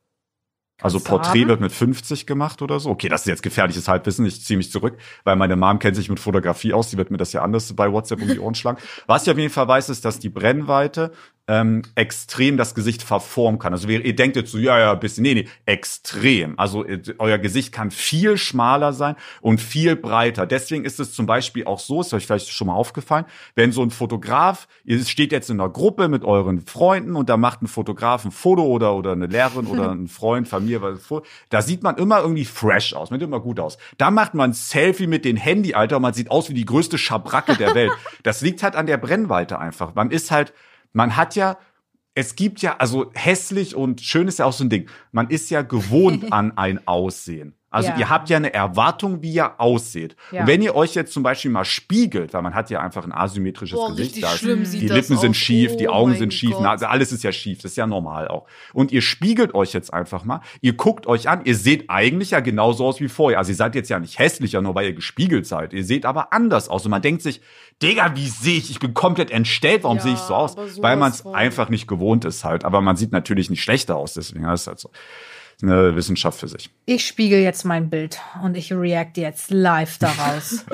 A: Also
C: Kannst du
A: Porträt
C: haben?
A: wird mit fünfzig gemacht oder so. Okay, das ist jetzt gefährliches Halbwissen. Ich ziehe mich zurück, weil meine Mom kennt sich mit Fotografie aus. Die wird mir das ja anders bei WhatsApp um die Ohren schlagen. Was ich auf jeden Fall weiß, ist, dass die Brennweite ähm, extrem das Gesicht verformen kann. Also ihr, ihr denkt jetzt so, ja, ja, ein bisschen. Nee, nee, extrem. Also äh, euer Gesicht kann viel schmaler sein und viel breiter. Deswegen ist es zum Beispiel auch so, ist euch vielleicht schon mal aufgefallen, wenn so ein Fotograf, ihr steht jetzt in einer Gruppe mit euren Freunden und da macht ein Fotograf ein Foto oder, oder eine Lehrerin oder ein Freund, Familie, was, da sieht man immer irgendwie fresh aus, sieht immer gut aus. Da macht man ein Selfie mit dem Handy, Alter, und man sieht aus wie die größte Schabracke der Welt. Das liegt halt an der Brennweite einfach. Man ist halt, man hat ja, es gibt ja, also hässlich und schön ist ja auch so ein Ding. Man ist ja gewohnt an ein Aussehen. Also
C: Ja.
A: ihr habt ja eine Erwartung, wie ihr ausseht.
C: Ja.
A: Und wenn ihr euch jetzt zum Beispiel mal spiegelt, weil man hat ja einfach ein asymmetrisches
B: Boah,
A: Gesicht,
B: richtig
A: da ist-
B: schlimm sieht
A: die
B: das
A: Lippen sind
B: aus.
A: schief, die
B: Oh
A: Augen
B: mein
A: sind schief,
B: Gott.
A: Nase, alles ist ja schief, das ist ja normal auch. Und ihr spiegelt euch jetzt einfach mal, ihr guckt euch an, ihr seht eigentlich ja genauso aus wie vorher. Also ihr seid jetzt ja nicht hässlicher, nur weil ihr gespiegelt seid. Ihr seht aber anders aus und man denkt sich, Digga, wie sehe ich? Ich bin komplett entstellt, warum
B: Ja,
A: sehe ich so aus?
B: aber sowas
A: Weil man es
B: von.
A: einfach nicht gewohnt ist halt. Aber man sieht natürlich nicht schlechter aus, deswegen das ist halt so. Das ist eine Wissenschaft für sich.
C: ich spiegel jetzt mein Bild und ich react jetzt live daraus.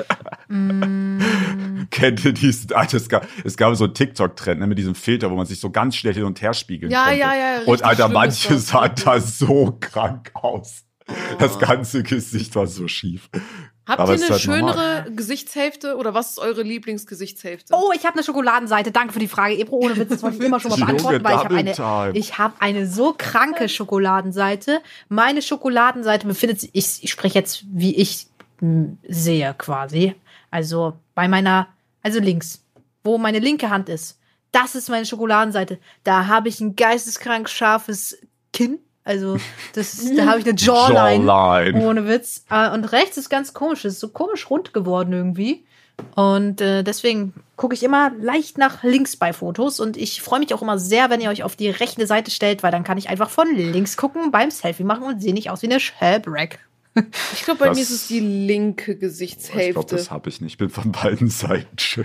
A: Kennt ihr diesen, Alter, es gab, es gab so einen TikTok-Trend, ne, mit diesem Filter, wo man sich so ganz schnell hin und her spiegeln
B: Ja,
A: konnte.
B: ja, ja,
A: Und
B: richtig
A: Alter,
B: schlimm
A: manche
B: ist das,
A: sahen
B: wirklich.
A: da so krank aus. Das
B: Oh.
A: ganze Gesicht war so schief.
B: Habt
A: Aber
B: ihr
A: es ist
B: eine
A: halt normal.
B: schönere Gesichtshälfte oder was ist eure Lieblingsgesichtshälfte?
C: Oh, ich habe eine Schokoladenseite. Danke für die Frage. Ebro, ohne Witz, das wollte ich immer schon mal
A: Junge,
C: beantworten, weil ich habe
A: Double
C: eine,
A: Time.
C: ich habe eine so kranke Schokoladenseite. Meine Schokoladenseite befindet sich, ich, ich spreche jetzt, wie ich m, sehe quasi. Also bei meiner, also links, wo meine linke Hand ist. Das ist meine Schokoladenseite. Da habe ich ein geisteskrank scharfes Kinn. Also das ist, da habe ich eine Jawline.
A: Jawline.
C: Ohne Witz. Äh, Und rechts ist ganz komisch. Es ist so komisch rund geworden irgendwie. Und äh, deswegen gucke ich immer leicht nach links bei Fotos. Und ich freue mich auch immer sehr, wenn ihr euch auf die rechte Seite stellt, weil dann kann ich einfach von links gucken, beim Selfie machen und sehe nicht aus wie eine Shellbrack.
B: Ich glaube, bei
A: Das-
B: mir ist es die linke
A: Ich glaube,
B: Gesichtshälfte.
A: das habe ich nicht. Ich bin von beiden Seiten schön.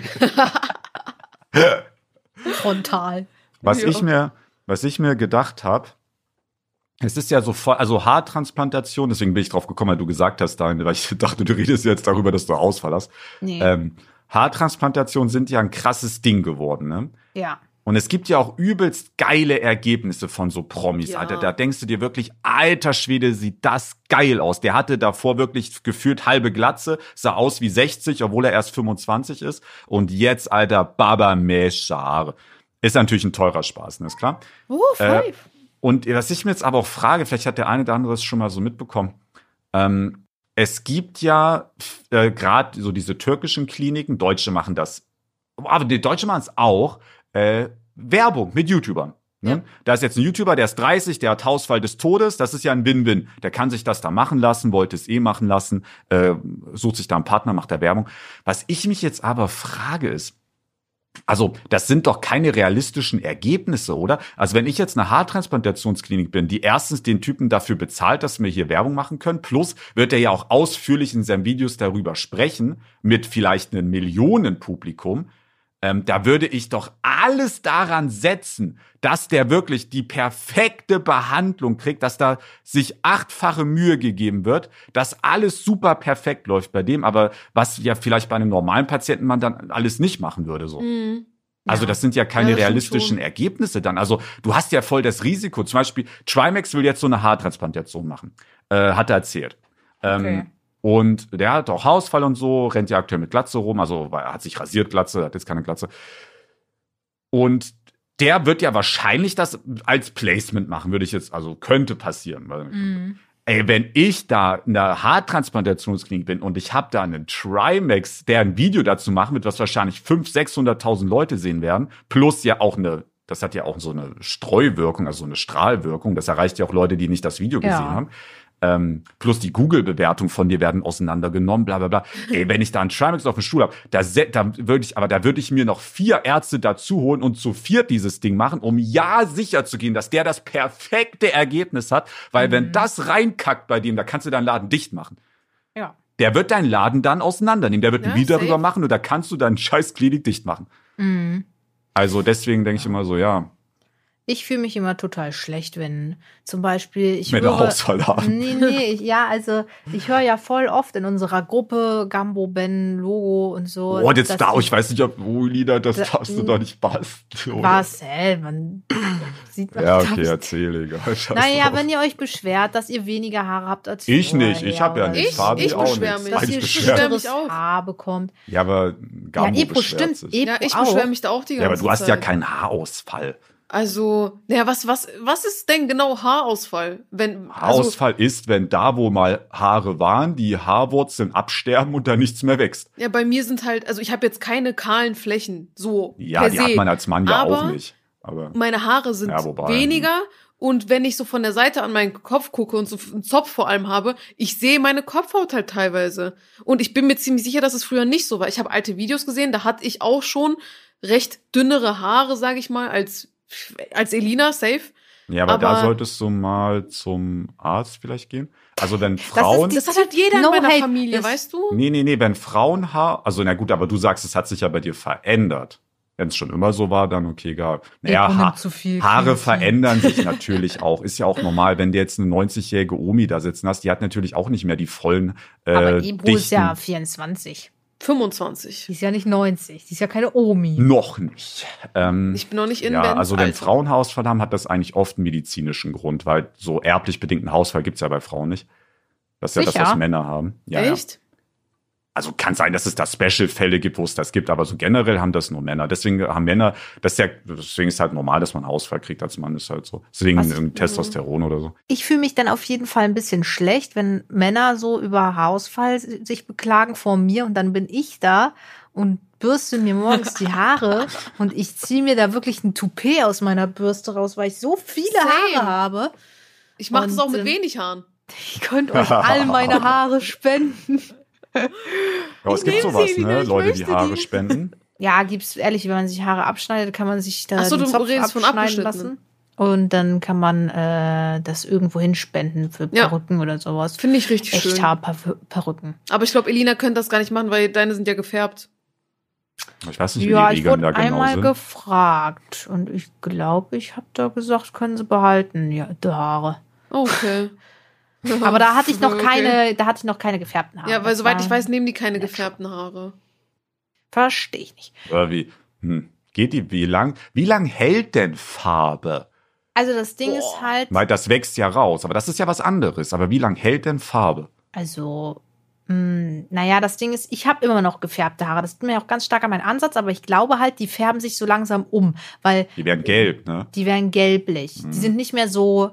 C: Frontal.
A: Was
B: Ja.
A: ich mir, was ich mir gedacht habe, es ist ja so voll, also Haartransplantation, deswegen bin ich drauf gekommen, weil du gesagt hast, Daniel, weil ich dachte, du redest jetzt darüber, dass du Ausfall hast.
C: Nee.
A: Ähm, Haartransplantationen sind ja ein krasses Ding geworden, ne?
C: Ja.
A: Und es gibt ja auch übelst geile Ergebnisse von so Promis,
B: Ja.
A: Alter. Da denkst du dir wirklich, alter Schwede, sieht das geil aus. Der hatte davor wirklich gefühlt halbe Glatze, sah aus wie sechzig, obwohl er erst fünfundzwanzig ist. Und jetzt, Alter, Baba Haare. Ist natürlich ein teurer Spaß, ne, ist klar.
B: Oh,
A: Äh,
B: five.
A: Und was ich mir jetzt aber auch frage, vielleicht hat der eine oder andere es schon mal so mitbekommen, ähm, es gibt ja äh, gerade so diese türkischen Kliniken, Deutsche machen das, aber die Deutsche machen es auch, äh, Werbung mit YouTubern. Ne?
B: Ja.
A: Da ist jetzt ein YouTuber, der ist dreißig, der hat Haarausfall des Todes, das ist ja ein Win-Win. Der kann sich das da machen lassen, wollte es eh machen lassen, äh, sucht sich da einen Partner, macht da Werbung. Was ich mich jetzt aber frage ist, also, das sind doch keine realistischen Ergebnisse, oder? Also, wenn ich jetzt eine Haartransplantationsklinik bin, die erstens den Typen dafür bezahlt, dass wir hier Werbung machen können, plus wird er ja auch ausführlich in seinen Videos darüber sprechen, mit vielleicht einem Millionenpublikum, ähm, da würde ich doch alles daran setzen, dass der wirklich die perfekte Behandlung kriegt, dass da sich achtfache Mühe gegeben wird, dass alles super perfekt läuft bei dem, aber was ja vielleicht bei einem normalen Patienten man dann alles nicht machen würde, so.
B: Mhm.
A: Also das sind ja keine
B: Ja, das stimmt
A: realistischen
B: schon.
A: Ergebnisse dann. Also du hast ja voll das Risiko. Zum Beispiel Trimax will jetzt so eine Haartransplantation machen. Äh, hat er erzählt. Ähm,
C: Okay.
A: Und der hat auch Haarausfall und so, rennt ja aktuell mit Glatze rum. Also er hat sich rasiert, Glatze, hat jetzt keine Glatze. Und der wird ja wahrscheinlich das als Placement machen, würde ich jetzt, also könnte passieren. Weil,
C: Mhm.
A: ey, wenn ich da in der Haartransplantationsklinik bin und ich habe da einen Trimax, der ein Video dazu machen wird, was wahrscheinlich fünfhunderttausend, sechshunderttausend Leute sehen werden, plus ja auch eine, das hat ja auch so eine Streuwirkung, also so eine Strahlwirkung, das erreicht ja auch Leute, die nicht das Video
C: Ja.
A: gesehen haben. Ähm, plus die Google-Bewertung von dir werden auseinandergenommen, bla bla bla. Ey, wenn ich da einen Trimax auf dem Stuhl habe, da, se- da würde ich, aber da würde ich mir noch vier Ärzte dazu holen und zu viert dieses Ding machen, um ja sicher zu gehen, dass der das perfekte Ergebnis hat, weil wenn das reinkackt bei dem, da kannst du deinen Laden dicht machen.
C: Ja.
A: Der wird deinen Laden dann auseinandernehmen, der wird
B: Ja,
A: ein Video
B: safe.
A: darüber machen und da kannst du deinen scheiß Klinik dicht machen.
C: Mhm.
A: Also deswegen denke ich immer so, ja,
C: Ich fühle mich immer total schlecht, wenn zum Beispiel ich
A: Männer
C: höre,
A: Haarausfall haben.
C: Nee, nee, ich, ja, also ich höre ja voll oft in unserer Gruppe Gambo, Ben, Logo und so.
A: Oh, jetzt
C: dass
A: da,
C: die-
A: ich weiß nicht, ob, oh, Lieder, das
C: Da-
A: darfst du doch nicht basteln. oder?
C: Marcel, man sieht man
A: Ja,
C: glaub
A: okay,
C: ich.
A: erzähl, egal. Scheiß
C: Naja,
A: drauf.
C: wenn ihr euch beschwert, dass ihr weniger Haare habt als
A: Ich
C: vorher,
A: nicht, ich hab ja nicht.
B: Ich-
A: Fabi
B: ich
A: auch
B: beschwer
A: nicht.
B: mich.
C: dass
A: Beide
C: ihr
A: beschweren.
B: beschwer
C: schöneres
B: mich auch.
C: Haar bekommt.
A: Ja, aber Gambo
C: ja, Ebro
A: beschwert
C: stimmt.
A: sich.
C: Ebro
B: Ja, ich
C: auch.
B: beschwere mich da auch die ganze
A: Ja,
B: Zeit.
A: aber du hast ja keinen Haarausfall.
B: Also, naja, was, was, was ist denn genau Haarausfall? Wenn, also,
A: Haarausfall ist, wenn da, wo mal Haare waren, die Haarwurzeln absterben und da nichts mehr wächst.
B: ja, bei mir sind halt, also ich habe jetzt keine kahlen Flächen, so
A: Ja,
B: per
A: die
B: se.
A: hat man als Mann ja
B: aber
A: auch nicht. Aber
B: Meine Haare sind
A: Ja, wobei,
B: weniger und wenn ich so von der Seite an meinen Kopf gucke und so einen Zopf vor allem habe, ich sehe meine Kopfhaut halt teilweise. Und ich bin mir ziemlich sicher, dass es früher nicht so war. Ich habe alte Videos gesehen, da hatte ich auch schon recht dünnere Haare, sage ich mal, als als Elina, safe.
A: ja, aber, da
B: aber-
A: solltest du mal zum Arzt vielleicht gehen. Also wenn Frauen,
B: Das hat halt jeder
C: No
B: in meiner
C: hate,
B: Familie,
C: das-
B: weißt du?
A: nee, nee, nee, wenn Frauenhaar, also na gut, aber du sagst, es hat sich ja bei dir verändert. Wenn es schon immer so war, dann okay, egal. Naja,
C: Ebro
A: ha
C: nimmt zu viel
A: Haare
C: Kreatin.
A: verändern sich natürlich auch. Ist ja auch normal, wenn du jetzt eine neunzigjährige Omi da sitzen hast, die hat natürlich auch nicht mehr die vollen äh,
C: Aber Ebro
A: dichten.
C: ist ja vierundzwanzig.
B: fünfundzwanzig.
C: Die ist ja nicht neunzig. Die ist ja keine Omi.
A: Noch nicht. Ähm,
B: Ich bin noch nicht in
A: ja,
B: Bens
A: also wenn
B: Alter.
A: Frauen Haarausfall haben, hat das eigentlich oft einen medizinischen Grund, weil so erblich bedingten Haarausfall gibt's ja bei Frauen nicht. Das ist ja
C: Sicher?
A: das, was Männer haben. Ja, ja.
B: Echt?
A: Also kann sein, dass es da Special-Fälle gibt, wo es das gibt, aber so generell haben das nur Männer. Deswegen haben Männer, das ist ja, deswegen ist halt normal, dass man Haarausfall kriegt als Mann, ist halt so. Deswegen
C: Was?
A: irgendwie Testosteron oder so.
C: Ich fühle mich dann auf jeden Fall ein bisschen schlecht, wenn Männer so über Haarausfall sich beklagen vor mir und dann bin ich da und bürste mir morgens die Haare und ich ziehe mir da wirklich ein Toupet aus meiner Bürste raus, weil ich so viele
B: Same.
C: Haare habe.
B: Ich mache das
C: Und,
B: auch mit
C: ähm,
B: wenig Haaren.
C: Ich könnte euch all meine Haare spenden.
A: Ja, es
B: Ich
A: gibt
B: nehme
A: sowas,
B: sie,
A: ne?
B: Lina, ich
A: Leute, die
B: möchte
A: Haare
B: die.
A: spenden.
C: Ja, gibt's ehrlich, wenn man sich Haare abschneidet, kann man sich da
B: Ach so,
C: den
B: du
C: Zopf
B: redest von
C: abschneiden
B: abgeschnittenen.
C: lassen. Und dann kann man äh, das irgendwo hinspenden für
B: Ja.
C: Perücken oder sowas.
B: Finde ich richtig schön.
C: Echthaar-Perücken.
B: Aber ich glaube, Elina könnte das gar nicht machen, weil deine sind ja gefärbt.
A: Ich weiß nicht, wie
C: Ja,
A: die
C: ich
A: Regeln
C: wurde
A: da genau
C: einmal
A: sind.
C: gefragt und ich glaube, ich habe da gesagt, können Sie behalten, ja, die Haare.
B: Okay.
C: Aber da hatte ich noch
B: Okay.
C: keine, da hatte ich noch keine gefärbten Haare.
B: Ja, weil
C: Das
B: soweit
C: war-
B: ich weiß, nehmen die keine
C: Ja,
B: gefärbten Haare.
C: Verstehe ich nicht.
A: Oder wie? Hm. Geht die, wie lang? Wie lang hält denn Farbe?
C: Also das Ding
B: Boah.
C: ist halt,
A: Weil das wächst ja raus, aber das ist ja was anderes. Aber wie lang hält denn Farbe?
C: also, mh, naja, das Ding ist, ich habe immer noch gefärbte Haare. Das ist mir auch ganz stark an meinen Ansatz, aber ich glaube halt, die färben sich so langsam um, weil
A: Die werden gelb, ne?
C: die werden gelblich.
A: Mhm.
C: Die sind nicht mehr so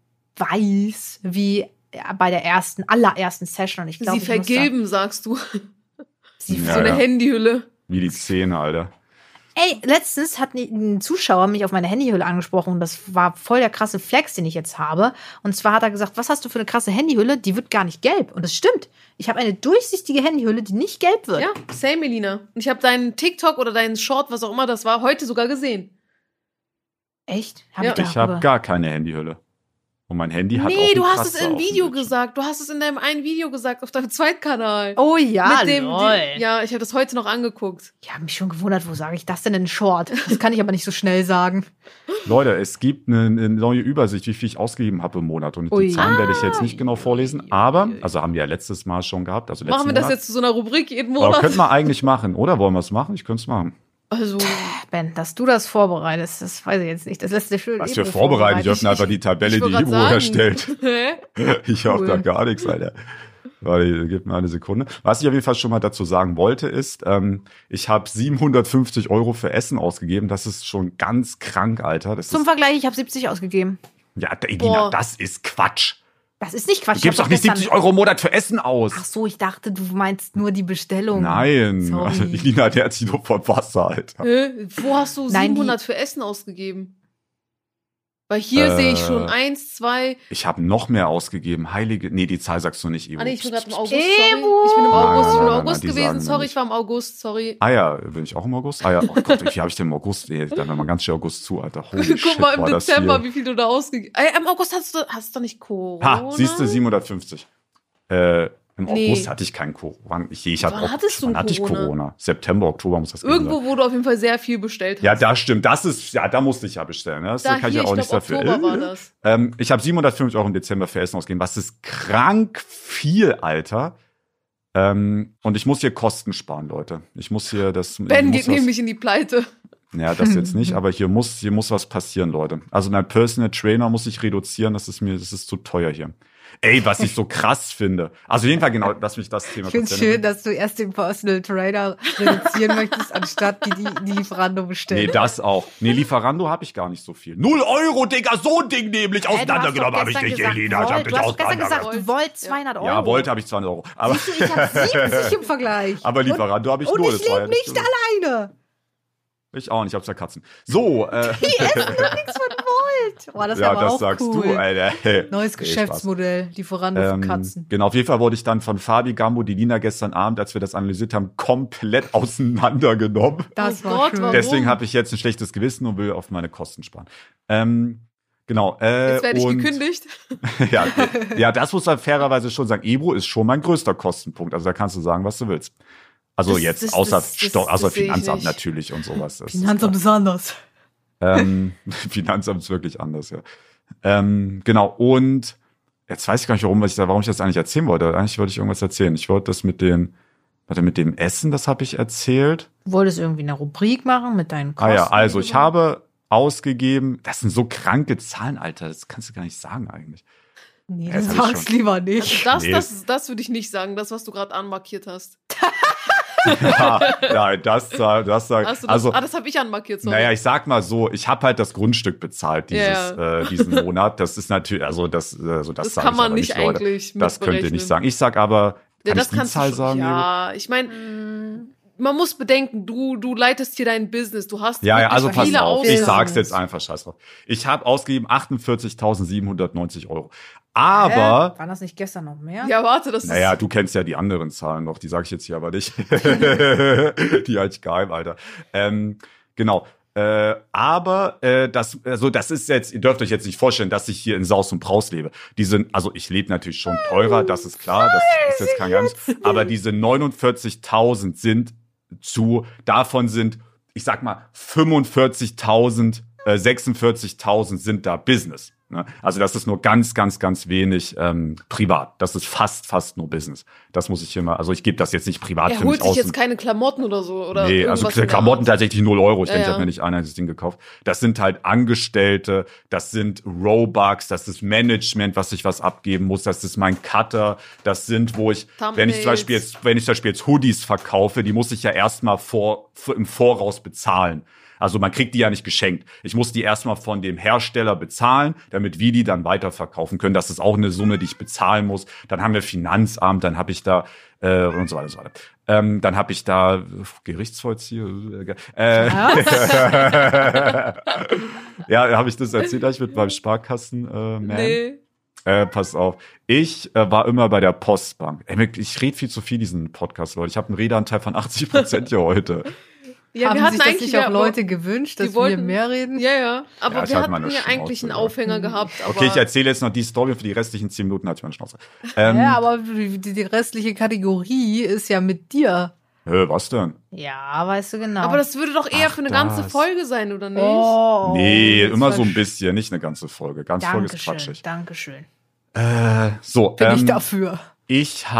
C: weiß wie bei der ersten, allerersten Session. Und ich glaube,
B: Sie
C: ich muss da-
B: vergilben, sagst du.
C: Sie
A: Ja,
B: so eine
A: ja.
B: Handyhülle.
A: Wie die Zähne, Alter.
C: Ey, letztens hat ein Zuschauer mich auf meine Handyhülle angesprochen. Das war voll der krasse Flex, den ich jetzt habe. Und zwar hat er gesagt, was hast du für eine krasse Handyhülle? Die wird gar nicht gelb. Und das stimmt. Ich habe eine durchsichtige Handyhülle, die nicht gelb wird.
B: Ja, same, Elina. Und ich habe deinen TikTok oder deinen Short, was auch immer das war, heute sogar gesehen.
C: Echt? Hab
B: Ja.
C: ich
A: Ich
C: darüber-
A: habe gar keine Handyhülle. Und mein Handy hat auch
B: Nee,
A: einen
B: du hast
A: Kratzer
B: es im
A: auf dem
B: Video
A: Bildschirm.
B: gesagt. Du hast es in deinem einen Video gesagt, auf deinem Zweitkanal.
C: Oh ja,
B: Mit dem,
C: lol.
B: die, ja, ich habe das heute noch angeguckt.
C: Ich habe mich schon gewundert, wo sage ich das denn in Short? Das kann ich aber nicht so schnell sagen.
A: Leute, es gibt eine, eine neue Übersicht, wie viel ich ausgegeben habe im Monat. Und
C: Ui.
A: die Zahlen werde ich jetzt nicht
B: Ah.
A: genau vorlesen. Aber, also haben wir ja letztes Mal schon gehabt. Also letzten
B: Machen wir das
A: Monat.
B: jetzt zu so einer Rubrik jeden
A: Aber
B: Monat?
A: könnten wir eigentlich machen, oder? Wollen wir es machen? Ich könnte es machen.
B: Also,
C: Ben, dass du das vorbereitest, das weiß ich jetzt nicht. Das lässt sich schön.
A: Was
C: Ebro
A: wir vorbereiten, ich öffne
C: vorbereiten.
A: einfach die Tabelle,
B: ich
A: die
B: wollte
A: Ebro
B: grad
A: erstellt.
B: sagen. Hä?
A: Ich hab
C: Cool.
A: da gar nichts, Alter. Warte, gib mir eine Sekunde. Was ich auf jeden Fall schon mal dazu sagen wollte, ist, ähm, ich habe siebenhundertfünfzig Euro für Essen ausgegeben. Das ist schon ganz krank, Alter. Das
C: Zum
A: ist,
C: Vergleich, ich habe siebzig ausgegeben.
A: ja, Edina,
B: Boah.
A: das ist Quatsch.
C: Das ist nicht Quatsch.
A: Du gibst
C: ich
A: doch
C: hab
A: nicht
C: gestern-
A: siebzig Euro im Monat für Essen aus.
C: Ach so, ich dachte, du meinst nur die Bestellung.
A: Nein,
C: Sorry.
A: also Edina, der hat sich nur von Wasser, Alter.
B: Hä? Wo hast du
C: Nein,
B: siebenhundert für Essen ausgegeben? Weil hier
A: Äh,
B: sehe ich schon eins, zwei.
A: Ich habe noch mehr ausgegeben. Heilige, nee, die Zahl sagst du nicht, Ebro.
B: Ah, nee, ich bin gerade im August.
C: Ewo.
B: Sorry. Ich bin im
A: Nein,
B: August. Ich bin im
A: nein, nein,
B: August
A: die sagen
B: gewesen.
A: wir
B: Sorry,
A: nicht.
B: ich war im August. Sorry.
A: Ah ja, bin ich auch im August? Ah ja, oh Gott, wie viel habe ich denn im August? Nee, dann war mal ganz schön August zu, Alter. Holy
B: Guck
A: shit,
B: mal im
A: war das
B: Dezember,
A: viel.
B: wie viel du da ausgegeben hast. Äh, Im August hast du, hast du doch nicht Corona?
A: Ha, siehst du, siebenhundertfünfzig. Äh, Im
B: Nee.
A: August hatte ich keinen Corona. Ich, ich hatte
B: Wann
A: auch,
B: hattest du
A: wann hatte ich
B: Corona?
A: Corona? September, Oktober muss das gewesen
B: Irgendwo,
A: sein.
B: wo du auf jeden Fall sehr viel bestellt hast.
A: Ja, das stimmt. Das ist, ja, da musste ich ja bestellen. Ne? Das
B: da
A: kann
B: hier,
A: ich ja auch
B: ich
A: nichts
B: glaub,
A: dafür.
B: Oktober war das.
A: Ähm, ich habe siebenhundertfünfzig Euro im Dezember für Essen ausgegeben. Was ist krank viel, Alter. Ähm, und ich muss hier Kosten sparen, Leute. Ich muss hier das.
B: Ben
A: ich
B: geht
A: muss was-
B: nämlich in die Pleite.
A: Ja, das jetzt nicht, aber hier muss, hier muss was passieren, Leute. Also mein Personal Trainer muss ich reduzieren, das ist mir, das ist zu teuer hier. Ey, was ich so krass finde. Also auf jeden Fall genau, lass mich das Thema
C: Ich finde es
A: kurz
C: schön,
A: nennen.
C: dass du erst den Personal Trainer reduzieren möchtest, anstatt die, die, die Lieferando bestellen.
A: Nee, das auch. Nee, Lieferando habe ich gar nicht so viel. Null Euro, Digga, so ein Ding nämlich. Auseinandergenommen habe ich dich, Elina. Ich hab dich
C: Du hast doch gestern
A: auseinandergenommen.
C: gesagt, du wolltest zweihundert Euro.
A: Ja, wollte habe ich zweihundert Euro. Aber,
C: Siehst du, ich habe siebzig im Vergleich.
A: aber Lieferando habe ich
C: Und
A: null.
C: ich
A: das war ja
C: lebe nicht alleine.
A: Ich auch nicht, ich hab's ja Katzen. So, äh,
C: Die essen nur nichts von Volt. Boah, das ist
A: ja,
C: aber
A: das
C: auch
A: sagst
C: cool.
A: du, Alter.
C: Neues
A: Nee,
C: Geschäftsmodell, Lieferando
A: Ähm,
C: für Katzen.
A: genau, auf jeden Fall wurde ich dann von Fabi, Gambo, die Lina gestern Abend, als wir das analysiert haben, komplett auseinandergenommen.
C: Das
B: Oh
C: war
B: Gott,
C: schön.
B: warum?
A: Deswegen habe ich jetzt ein schlechtes Gewissen und will auf meine Kosten sparen. Ähm, genau. Äh,
B: Jetzt werde ich
A: und,
B: gekündigt.
A: ja, ja, das muss man fairerweise schon sagen. Ebro ist schon mein größter Kostenpunkt. Also da kannst du sagen, was du willst. Also
B: Das-
A: jetzt
B: das-
A: außer,
B: das- das-
A: Steu- außer
B: das sehe ich
A: Finanzamt
B: nicht.
A: natürlich und sowas. Das ist
C: Finanzamt ist anders.
A: ähm, Finanzamt ist wirklich anders, ja. Ähm, genau, und jetzt weiß ich gar nicht, warum, was ich, da- warum ich das eigentlich erzählen wollte. Eigentlich wollte ich irgendwas erzählen. Ich wollte das mit den, warte, mit dem Essen, das habe ich erzählt.
C: Du wolltest irgendwie eine Rubrik machen mit deinen Kosten.
A: Ah ja, also
C: die
A: ich
C: du-
A: habe ausgegeben, das sind so kranke Zahlen, Alter, das kannst du gar nicht sagen eigentlich.
C: Nee,
A: Ja,
C: das
A: das hab ich
C: sagst
A: schon.
C: lieber nicht.
B: Das,
A: Nee.
B: das, das würde ich nicht sagen, das, was du gerade anmarkiert hast.
A: ja, nein, das, das sagt,
B: Hast du das,
A: also,
B: ah, das habe ich anmarkiert, sorry.
A: naja, ich sag mal so, ich habe halt das Grundstück bezahlt dieses,
B: Ja,
A: äh, diesen Monat. Das ist natürlich, also das, also das,
B: das
A: sag
B: kann
A: ich
B: man
A: aber
B: nicht
A: nicht, Leute.
B: eigentlich
A: Das könnt ihr
B: mitberechnen.
A: nicht sagen. Ich sag aber,
B: Ja,
A: kann
B: das
A: ich die
B: kannst du
A: Zahl
B: schon,
A: sagen? Ebro?
B: ja, ich meine, man muss bedenken, du, du leitest hier dein Business, du hast
A: Ja, ja,
B: wirklich
A: also pass
B: viele
A: auf, ich
B: Ausgaben.
A: sag's jetzt einfach, scheiß drauf. Ich habe ausgegeben achtundvierzigtausendsiebenhundertneunzig Euro. Aber,
C: Hä? Waren das nicht gestern noch mehr?
B: Ja, warte, das
A: naja,
B: ist,
A: du kennst ja die anderen Zahlen noch, die sage ich jetzt hier aber nicht. Die halte ich geheim, Alter. Ähm, genau. Äh, aber äh, das, also das ist jetzt, ihr dürft euch jetzt nicht vorstellen, dass ich hier in Saus und Braus lebe. Die sind, also ich lebe natürlich schon teurer, das ist klar, das ist jetzt kein Geheimnis. Aber diese neunundvierzigtausend sind zu, davon sind, ich sag mal, fünfundvierzigtausend, äh, sechsundvierzigtausend sind da Business. Ne? Also das ist nur ganz, ganz, ganz wenig ähm, privat. Das ist fast, fast nur Business. Das muss ich hier mal, also ich gebe das jetzt nicht privat
B: er
A: für mich
B: holt sich
A: aus.
B: jetzt keine Klamotten oder so. Oder
A: Nee, also
B: irgendwas in der
A: Klamotten
B: Art.
A: tatsächlich null Euro. Ich
B: Ja,
A: denke, ich
B: ja.
A: habe mir nicht ein einziges Ding gekauft. Das sind halt Angestellte, das sind Robux, das ist Management, was ich was abgeben muss, das ist mein Cutter, das sind, wo ich, wenn ich zum Beispiel jetzt, wenn ich zum Beispiel jetzt Hoodies verkaufe, die muss ich ja erstmal vor, im Voraus bezahlen. Also man kriegt die ja nicht geschenkt. Ich muss die erstmal von dem Hersteller bezahlen, damit wir die dann weiterverkaufen können. Das ist auch eine Summe, die ich bezahlen muss. Dann haben wir Finanzamt, dann habe ich da äh, und so weiter und so weiter. Ähm, dann habe ich da Gerichtsvollzieher. Äh, ja, habe ich das erzählt, als ich mit meinem Sparkassen äh, Man?
B: Nee.
A: Äh, pass auf. Ich äh, war immer bei der Postbank. Ey, ich rede viel zu viel diesen Podcast, Leute. Ich habe einen Redeanteil von achtzig Prozent hier heute.
B: Ja,
C: Haben
B: wir hatten
C: sich das
B: eigentlich
C: nicht auch
B: ja-
C: Leute gewünscht, dass
B: die wollten-
C: wir mehr reden?
B: Ja, ja. Aber
A: Ja, ich
B: wir
A: halt
B: hatten
A: meine
B: ja
A: Schnauze,
B: eigentlich einen
A: ja.
B: Aufhänger gehabt. Aber
A: Okay, ich erzähle jetzt noch die Story und für die restlichen zehn Minuten hatte ich meine Schnauze. Ähm,
C: Ja, aber die, die restliche Kategorie ist ja mit dir.
A: Hä, was denn?
C: Ja, weißt du genau.
B: Aber das würde doch eher
A: Ach,
B: für eine ganze
A: das.
B: Folge sein, oder nicht?
C: oh,
A: Nee,
C: das
A: immer
C: war
A: so ein
C: sch-
A: bisschen, nicht eine ganze Folge. Ganz Folge ist
C: Dankeschön,
A: quatschig.
C: Dankeschön.
A: Äh, so,
C: Bin ich
A: ähm,
C: dafür.
A: ich habe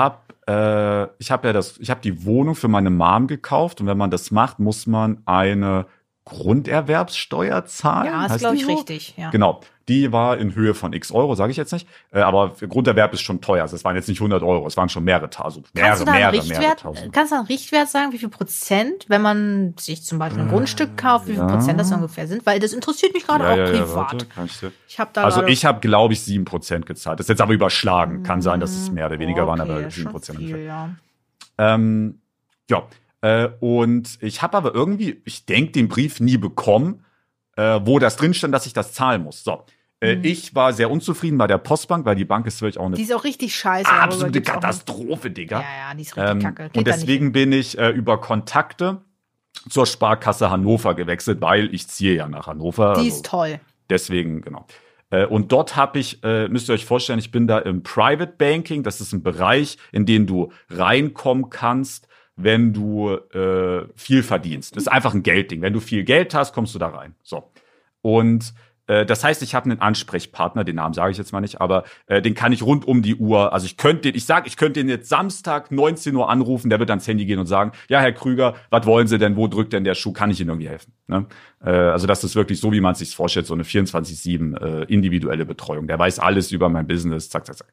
A: äh, ich habe ja das, ich habe die Wohnung für meine Mom gekauft und wenn man das macht, muss man eine Grunderwerbssteuer zahlen.
C: Ja, ist
A: heißt
C: glaube
A: die
C: ich
A: so?
C: richtig. Ja.
A: Genau. Die war in Höhe von x Euro, sage ich jetzt nicht. Äh, aber für Grunderwerb ist schon teuer. Also es waren jetzt nicht hundert Euro, es waren schon mehrere tausend. Mehrere,
C: Kannst du da einen
A: mehrere, mehrere
C: Richtwert,
A: tausend.
C: kannst du einen Richtwert sagen, wie viel Prozent, wenn man sich zum Beispiel ein Grundstück kauft, wie viel
A: ja.
C: Prozent das ungefähr sind? Weil das interessiert mich gerade
A: Ja,
C: auch
A: ja, ja,
C: privat.
A: warte, kann ich dir-
C: Ich habe da
A: Also
C: gerade-
A: ich habe, glaube ich, sieben Prozent gezahlt. Das ist jetzt aber überschlagen. Kann sein, dass es mehr oder weniger
C: okay,
A: waren, aber
C: ist
A: sieben
C: schon
A: Prozent
C: viel,
A: ungefähr.
C: ja.
A: Ähm, ja, äh, und ich habe aber irgendwie, ich denke, den Brief nie bekommen, äh, wo das drin stand, dass ich das zahlen muss. So, äh,
C: Mhm.
A: ich war sehr unzufrieden bei der Postbank, weil die Bank ist wirklich auch eine
C: Die ist auch richtig scheiße. darüber
A: absolute
C: gibt's auch noch-
A: Katastrophe, Digga.
C: Ja, ja, die ist richtig
A: Ähm,
C: kacke. Geht
A: und
C: da
A: deswegen bin ich äh, über Kontakte zur Sparkasse Hannover gewechselt, weil ich ziehe ja nach Hannover.
C: nicht. Die
A: also
C: ist toll.
A: Deswegen, genau. Äh, Und dort habe ich, äh, müsst ihr euch vorstellen, ich bin da im Private Banking. Das ist ein Bereich, in den du reinkommen kannst, wenn du äh, viel verdienst. Das ist einfach ein Geldding. Wenn du viel Geld hast, kommst du da rein. So. Und äh, das heißt, ich habe einen Ansprechpartner, den Namen sage ich jetzt mal nicht, aber äh, den kann ich rund um die Uhr, also ich könnte den, ich sag, ich könnte den jetzt Samstag neunzehn Uhr anrufen, der wird ans Handy gehen und sagen, ja, Herr Krüger, was wollen Sie denn, wo drückt denn der Schuh, kann ich Ihnen irgendwie helfen? Ne? Äh, also das ist wirklich so, wie man es sich vorstellt, so eine vierundzwanzig sieben äh, individuelle Betreuung. Der weiß alles über mein Business, zack, zack, zack.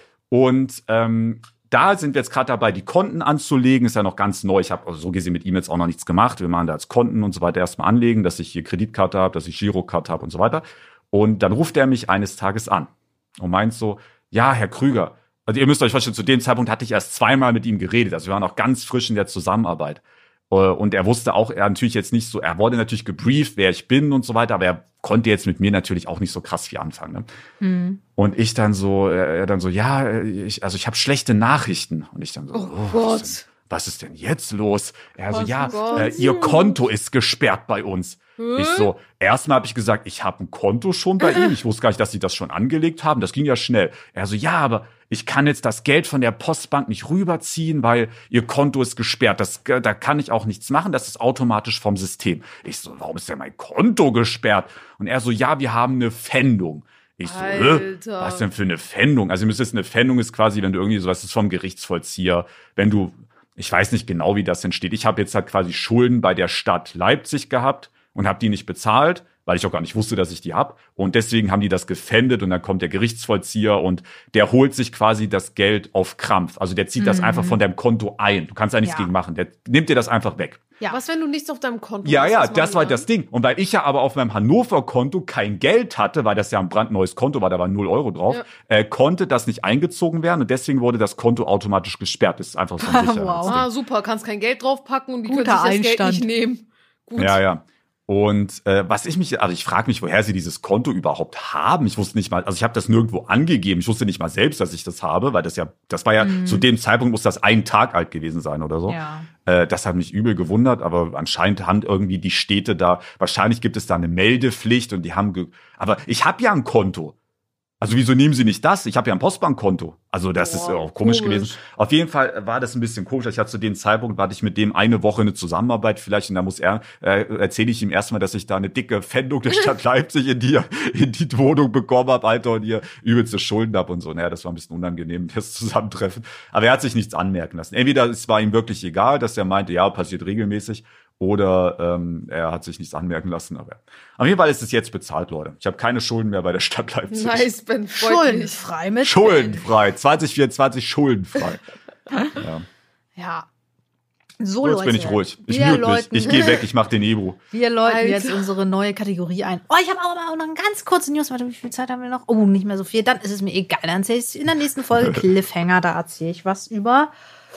A: Und ähm, da sind wir jetzt gerade dabei, die Konten anzulegen. Ist ja noch ganz neu. Ich habe also so gesehen mit ihm jetzt auch noch nichts gemacht. Wir machen da jetzt Konten und so weiter erstmal anlegen, dass ich hier Kreditkarte habe, dass ich Girokarte habe und so weiter. Und dann ruft er mich eines Tages an und meint so, ja, Herr Krüger, also ihr müsst euch vorstellen, zu dem Zeitpunkt hatte ich erst zweimal mit ihm geredet. Also wir waren noch ganz frisch in der Zusammenarbeit. Und er wusste auch, er natürlich jetzt nicht so, er wurde natürlich gebrieft, wer ich bin und so weiter, aber er konnte jetzt mit mir natürlich auch nicht so krass viel anfangen. Ne?
C: Mhm.
A: Und ich dann so, er dann so, ja, ich, also ich habe schlechte Nachrichten. Und ich dann so,
B: Oh
A: oh,
B: Gott.
A: Was, ist denn, was ist denn jetzt los? Er so,
B: Was
A: ja,
B: Gott.
A: äh, ihr Konto ist gesperrt bei uns.
B: Hä?
A: Ich so, erstmal habe ich gesagt, ich habe ein Konto schon bei ihm. Ich wusste gar nicht, dass sie das schon angelegt haben. Das ging ja schnell. Er so, ja, aber ich kann jetzt das Geld von der Postbank nicht rüberziehen, weil ihr Konto ist gesperrt. Das, da kann ich auch nichts machen. Das ist automatisch vom System. Ich so, warum ist denn mein Konto gesperrt? Und er so, ja, wir haben eine Pfändung. Ich so, Hä?
B: Alter.
A: Was denn für eine Pfändung? Also ihr müsst wissen, eine Pfändung ist quasi, wenn du irgendwie sowas ist vom Gerichtsvollzieher, wenn du, ich weiß nicht genau, wie das entsteht. Ich habe jetzt halt quasi Schulden bei der Stadt Leipzig gehabt und habe die nicht bezahlt, weil ich auch gar nicht wusste, dass ich die hab. Und deswegen haben die das gefändet und dann kommt der Gerichtsvollzieher und der holt sich quasi das Geld auf Krampf. Also der zieht das
C: Mhm.
A: einfach von deinem Konto ein. Du kannst da nichts
C: Ja.
A: gegen machen. Der nimmt dir das einfach weg.
C: Ja.
B: Was, wenn du nichts auf deinem Konto
A: Ja,
B: hast?
A: ja,
B: Was machen
A: das
B: die
A: war
B: dann?
A: das Ding. Und weil ich ja aber auf meinem Hannover-Konto kein Geld hatte, weil das ja ein brandneues Konto war, da waren null Euro drauf,
B: Ja.
A: äh, konnte das nicht eingezogen werden und deswegen wurde das Konto automatisch gesperrt. Das ist einfach so ein Sicherheitsding.
C: Wow.
B: Ah, super, kannst kein Geld draufpacken und die
C: Guter
B: können sich das Geld
C: Einstand.
B: nicht nehmen. Gut.
A: Ja, ja. Und äh, was ich mich, also ich frage mich, woher sie dieses Konto überhaupt haben. Ich wusste nicht mal, also ich habe das nirgendwo angegeben. Ich wusste nicht mal selbst, dass ich das habe, weil das ja, das war ja
C: Mhm.
A: zu dem Zeitpunkt muss das ein Tag alt gewesen sein oder so.
C: Ja.
A: Äh, das hat mich übel gewundert, aber anscheinend haben irgendwie die Städte da, wahrscheinlich gibt es da eine Meldepflicht und die haben, ge aber ich habe ja ein Konto. Also wieso nehmen sie nicht das? Ich habe ja ein Postbankkonto. Also das
B: Boah,
A: ist auch komisch,
B: komisch.
A: gewesen. Auf jeden Fall war das ein bisschen komisch. Ich hatte zu dem Zeitpunkt, hatte ich mit dem eine Woche eine Zusammenarbeit vielleicht und da muss er, äh, erzähle ich ihm erstmal, dass ich da eine dicke Pfändung der Stadt Leipzig in die, in die Wohnung bekommen habe, Alter, und ihr übelste Schulden hab und so. Naja, das war ein bisschen unangenehm, das Zusammentreffen. Aber er hat sich nichts anmerken lassen. Entweder es war ihm wirklich egal, dass er meinte, ja, passiert regelmäßig, oder ähm, er hat sich nichts anmerken lassen. Aber auf jeden Fall ist es jetzt bezahlt, Leute. Ich habe keine Schulden mehr bei der Stadt Leipzig.
B: Nice, Ben. freut mich.
C: Schuldenfrei mit.
A: Schuldenfrei. zwanzig vierundzwanzig schuldenfrei. ja.
C: Ja. So,
A: So, jetzt
C: Leute.
A: bin ich ruhig. Ich
C: wir
A: mute mich.
C: läuten,
A: Ich gehe weg. Ich mache den Ebro.
C: Wir läuten
B: Alter.
C: jetzt unsere neue Kategorie ein. Oh, ich habe aber auch noch eine ganz kurze News. Warte, wie viel Zeit haben wir noch? Oh, nicht mehr so viel. Dann ist es mir egal. Dann erzähle ich in der nächsten Folge Cliffhanger. Da erzähle ich was über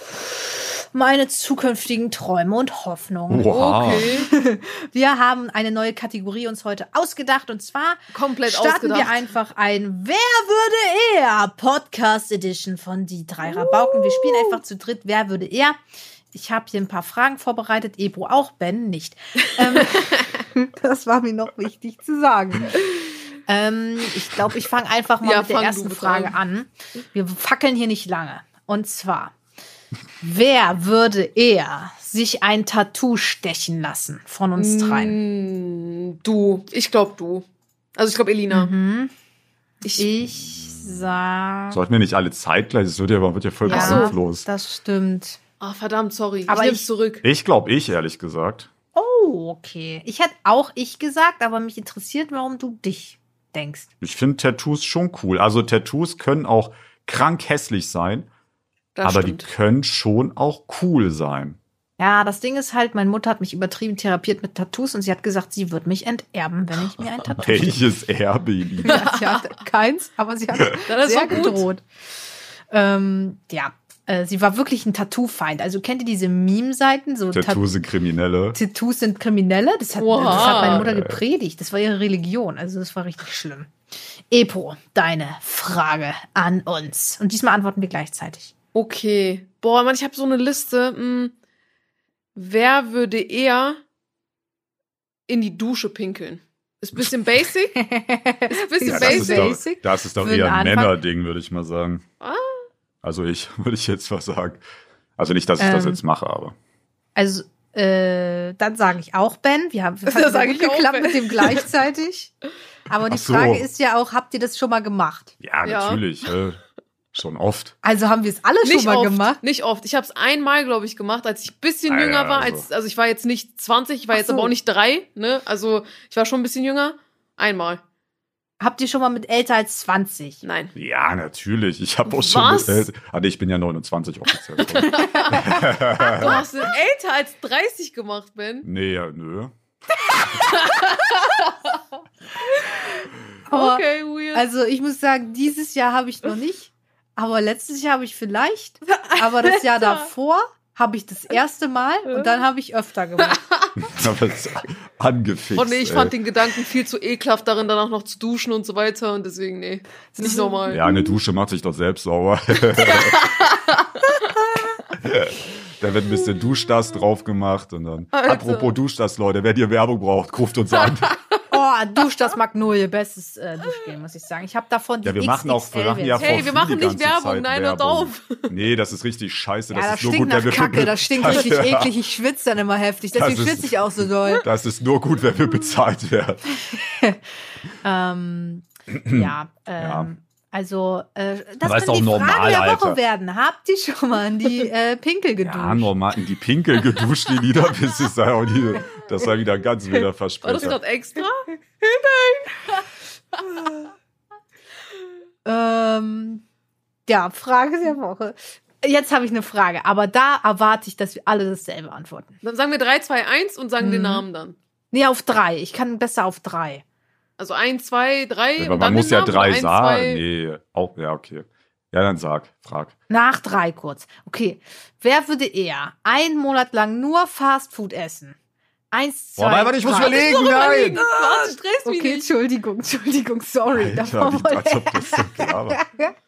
C: meine zukünftigen Träume und Hoffnungen.
A: Wow.
B: Okay.
C: Wir haben eine neue Kategorie uns heute ausgedacht. Und zwar
B: Komplett
C: starten
B: ausgedacht.
C: wir einfach ein Wer würde eher Podcast Edition von Die drei Rabauken. Wir spielen einfach zu dritt Wer würde eher. Ich habe hier ein paar Fragen vorbereitet. Ebro auch, Ben nicht. Ähm, das war mir noch wichtig zu sagen. Ähm, ich glaube, ich fange einfach mal
B: Ja,
C: mit der
B: fang du
C: ersten
B: bitte
C: Frage
B: an.
C: an. Wir fackeln hier nicht lange. Und zwar, wer würde eher sich ein Tattoo stechen lassen von uns dreien?
B: Mm, du. Ich glaube du. Also ich glaube Elina.
C: Mhm.
B: Ich,
C: Ich sagen.
A: Sollten wir nicht alle zeitgleich? Das wird ja, wird ja voll
C: Ja,
A: beeinflusst.
C: das stimmt.
B: Ah, verdammt, sorry.
C: Aber
B: ich nehm's
C: ich-
B: zurück.
A: Ich glaube ich, ehrlich gesagt.
C: Oh, okay. Ich hätte auch ich gesagt, aber mich interessiert, warum du dich denkst.
A: Ich finde Tattoos schon cool. Also Tattoos können auch krank hässlich sein,
B: Das
A: aber
B: stimmt.
A: die können schon auch cool sein.
C: Ja, das Ding ist halt, meine Mutter hat mich übertrieben therapiert mit Tattoos und sie hat gesagt, sie wird mich enterben, wenn ich mir ein Tattoo steche.
A: Welches Erbe, ihr Lieben?
C: Ja, sie hat keins, aber sie hat
B: Das ist
C: sehr
B: doch gut.
C: gedroht. Ähm, ja, äh, sie war wirklich ein Tattoo-Feind. Also kennt ihr diese Meme-Seiten? So Tat-
A: Tattoos sind Kriminelle.
C: Tattoos sind Kriminelle. Das hat,
B: Oha.
C: das hat meine Mutter gepredigt. Das war ihre Religion. Also das war richtig schlimm. Epo, deine Frage an uns. Und diesmal antworten wir gleichzeitig.
B: Okay. Boah, Mann, ich habe so eine Liste. Hm. Wer würde eher in die Dusche pinkeln? Ist ein bisschen basic. Ist ein bisschen
A: Ja, das, ist
B: basic.
A: doch,
C: Basic.
A: das ist doch
C: Für den
A: eher ein
C: Anfang.
A: Männerding, würde ich mal sagen.
B: Ah.
A: Also ich, würde ich jetzt was sagen. Also nicht, dass ich das
C: Ähm.
A: jetzt mache, aber.
C: Also, äh, dann sage ich auch Ben. Wir haben es
B: Das
C: hat
B: sag
C: gut
B: ich auch,
C: geklappt
B: Ben.
C: mit dem gleichzeitig. Aber die
A: Ach so.
C: Frage ist ja auch, habt ihr das schon mal gemacht?
A: Ja,
B: Ja.
A: natürlich. Äh, schon oft.
C: Also haben wir es alle
B: Nicht
C: schon mal
B: oft,
C: gemacht?
B: nicht oft. Ich habe es einmal, glaube ich, gemacht, als ich ein bisschen
A: Ah, ja,
B: jünger war.
A: also.
B: Als, also ich war jetzt nicht zwanzig, ich war
C: Ach
B: jetzt
C: so.
B: aber auch nicht drei. Ne? Also ich war schon ein bisschen jünger. Einmal.
C: Habt ihr schon mal mit älter als zwanzig?
B: Nein.
A: Ja, natürlich. Ich habe auch schon
B: Was?
A: mit Eltern. Ah, nee, ich bin ja neunundzwanzig offiziell.
B: Du hast es älter als dreißig gemacht, Ben.
A: Nee, ja, nö.
C: Aber,
B: Okay, weird.
C: Also ich muss sagen, dieses Jahr habe ich noch nicht. Aber letztes Jahr habe ich vielleicht. Aber das Jahr davor habe ich das erste Mal und dann habe ich öfter gemacht.
A: Aber es ist angefixt.
B: Oh nee, ich
A: ey.
B: fand den Gedanken viel zu ekelhaft darin, danach noch zu duschen und so weiter. Und deswegen, nee. Ist nicht normal.
A: Ja, eine Dusche macht sich doch selbst sauber. Da wird ein bisschen Duschdas drauf gemacht und dann.
B: Alter.
A: Apropos Duschdas, Leute, wer dir Werbung braucht, ruft uns an.
C: Oh, Dusch das Magnolie, bestes äh, Duschgel, muss ich sagen. Ich habe davon die
A: Ja, wir machen auch, wir machen ja
B: Hey,
A: vor
B: wir machen
A: die
B: nicht
A: ganze
B: Werbung,
A: Zeit
B: nein, hört
A: Werbung.
B: auf.
A: Nee, das ist richtig scheiße.
C: Ja,
A: Das
C: das
A: ist nur
C: stinkt
A: gut, wenn
C: nach
A: wir
C: Kacke, das stinkt richtig
A: Ja.
C: eklig. Ich schwitze dann immer heftig, deswegen
A: Das ist-
C: schwitze ich auch so doll.
A: Das ist nur gut, wenn wir bezahlt werden.
C: Ähm, ja, ähm,
A: Ja.
C: also äh, das
A: Aber ist
C: kann die
A: doch
C: Frage
A: normal,
C: der Woche
A: Alter.
C: werden. Habt ihr schon mal in die äh, Pinkel geduscht?
A: Ja, normal in die Pinkel geduscht, die Niederbiss ist ja auch nie, das war wieder ganz wilder
B: War das
A: Versprecher.
B: gerade extra?
C: Ähm, ja, Frage der Woche. Jetzt habe ich eine Frage, aber da erwarte ich, dass wir alle dasselbe antworten.
B: Dann sagen wir drei, zwei, eins und sagen
C: Mhm.
B: den Namen dann.
C: Nee, auf drei. Ich kann besser auf drei.
B: Also eins, zwei, drei
A: Aber
B: und
A: man
B: dann
A: muss
B: den
A: ja
B: Namen,
A: drei
B: oder eins,
A: sagen.
B: zwei-
A: Nee, auch, ja, okay. Ja, dann sag, frag.
C: Nach drei kurz. Okay. Wer würde eher einen Monat lang nur Fastfood essen? Eins, zwei,
A: Boah, nein, warte, ich muss
C: drei.
A: überlegen,
B: Überlegen.
A: nein!
B: Warte, stress mich
C: Okay,
B: nicht.
C: Entschuldigung, Entschuldigung, sorry.
A: Alter,
C: Davor
A: wie,
C: wollte-
A: als ob das so klar war.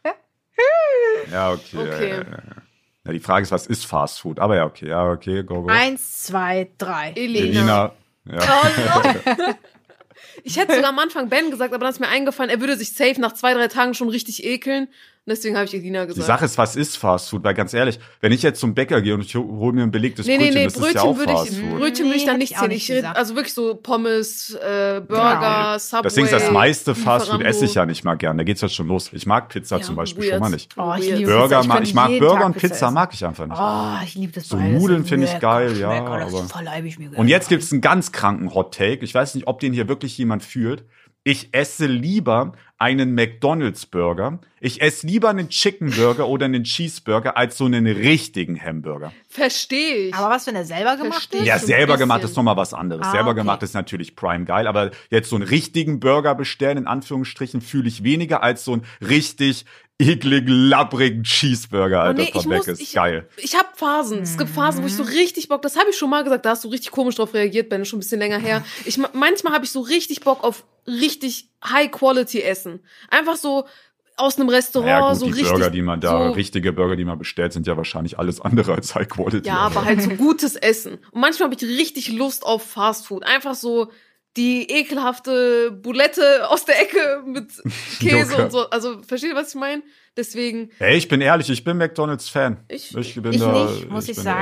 A: Ja, okay.
B: Okay.
A: Ja, ja, ja. Ja, die Frage ist, was ist Fast Food? Aber ja, okay, ja, okay, go, go.
C: Eins, zwei, drei.
B: Elena.
A: Elina. Ja.
B: Ich hätte sogar am Anfang Ben gesagt, aber dann ist mir eingefallen, er würde sich safe nach zwei, drei Tagen schon richtig ekeln. Und deswegen habe ich Elina
A: Die
B: gesagt.
A: Sache ist, was ist Fast Food? Weil ganz ehrlich, wenn ich jetzt zum Bäcker gehe und ich hole mir ein belegtes
B: Nee, nee,
A: Brötchen,
B: nee,
A: das ist
B: Brötchen
A: ja auch
B: würde
A: Fast
B: ich,
A: Food.
B: Brötchen würde ich
C: Nee,
B: dann
C: hätte
B: nicht
C: ich auch
B: zählen.
C: nicht
B: Ich red,
C: gesagt.
B: also wirklich so Pommes, äh, Burger, Subway.
A: Das Ding ist, das meiste Fast Food
B: Lieferando.
A: esse ich ja nicht mal gern. Da geht's ja schon los. Ich mag Pizza
B: Ja,
A: zum Beispiel
B: weird.
A: schon mal nicht.
C: Oh, ich
B: Weird.
C: liebe
A: Burger,
C: Pizza.
A: mag,
C: könnte
A: ich mag
C: jeden
A: Burger
C: Tag
A: und Pizza
C: essen.
A: mag ich einfach nicht.
C: Oh, ich liebe das
A: So
C: beides.
A: Nudeln finde ich
C: Lecker,
A: geil, ja,
C: schmecker, das
A: aber-
C: verleibe ich mir gerne.
A: Und jetzt gibt's einen ganz kranken Hot Take. Ich weiß nicht, ob den hier wirklich jemand fühlt. Ich esse lieber einen McDonald's Burger. Ich esse lieber einen Chicken Burger oder einen Cheeseburger als so einen richtigen Hamburger.
B: Verstehe ich.
C: Aber was, wenn er selber gemacht
B: Verstehe
C: ist?
B: ich.
A: Ja,
B: so ein
A: selber
B: bisschen.
A: gemacht ist nochmal was anderes.
C: Ah,
A: selber
C: okay.
A: gemacht ist natürlich prime geil, aber jetzt so einen richtigen Burger bestellen, in Anführungsstrichen, fühle ich weniger als so einen richtig ekligen, labbrigen Cheeseburger,
B: Oh,
A: Alter,
B: nee,
A: von
B: ich muss,
A: Mc's.
B: ich,
A: Geil.
B: ich habe Phasen. Es gibt Phasen, wo ich so richtig Bock, das habe ich schon mal gesagt, da hast du richtig komisch drauf reagiert, Ben, ist schon ein bisschen länger her. Ich, manchmal habe ich so richtig Bock auf richtig High-Quality-Essen. Einfach so aus einem Restaurant,
A: Ja, gut,
B: so
A: die
B: richtig.
A: Burger, die man da,
B: so,
A: richtige Burger, die man bestellt, sind ja wahrscheinlich alles andere als High Quality.
B: ja, aber halt so gutes Essen. Und manchmal habe ich richtig Lust auf Fast Food. Einfach so die ekelhafte Boulette aus der Ecke mit Käse
A: Joker.
B: und so. Also, versteht ihr, was ich meine? Deswegen,
A: Hey, ich bin ehrlich, ich bin McDonald's-Fan.
B: Ich-
A: ich bin
C: Ich
A: da,
C: nicht, muss ich,
A: bin
C: sagen.
A: ehrlich.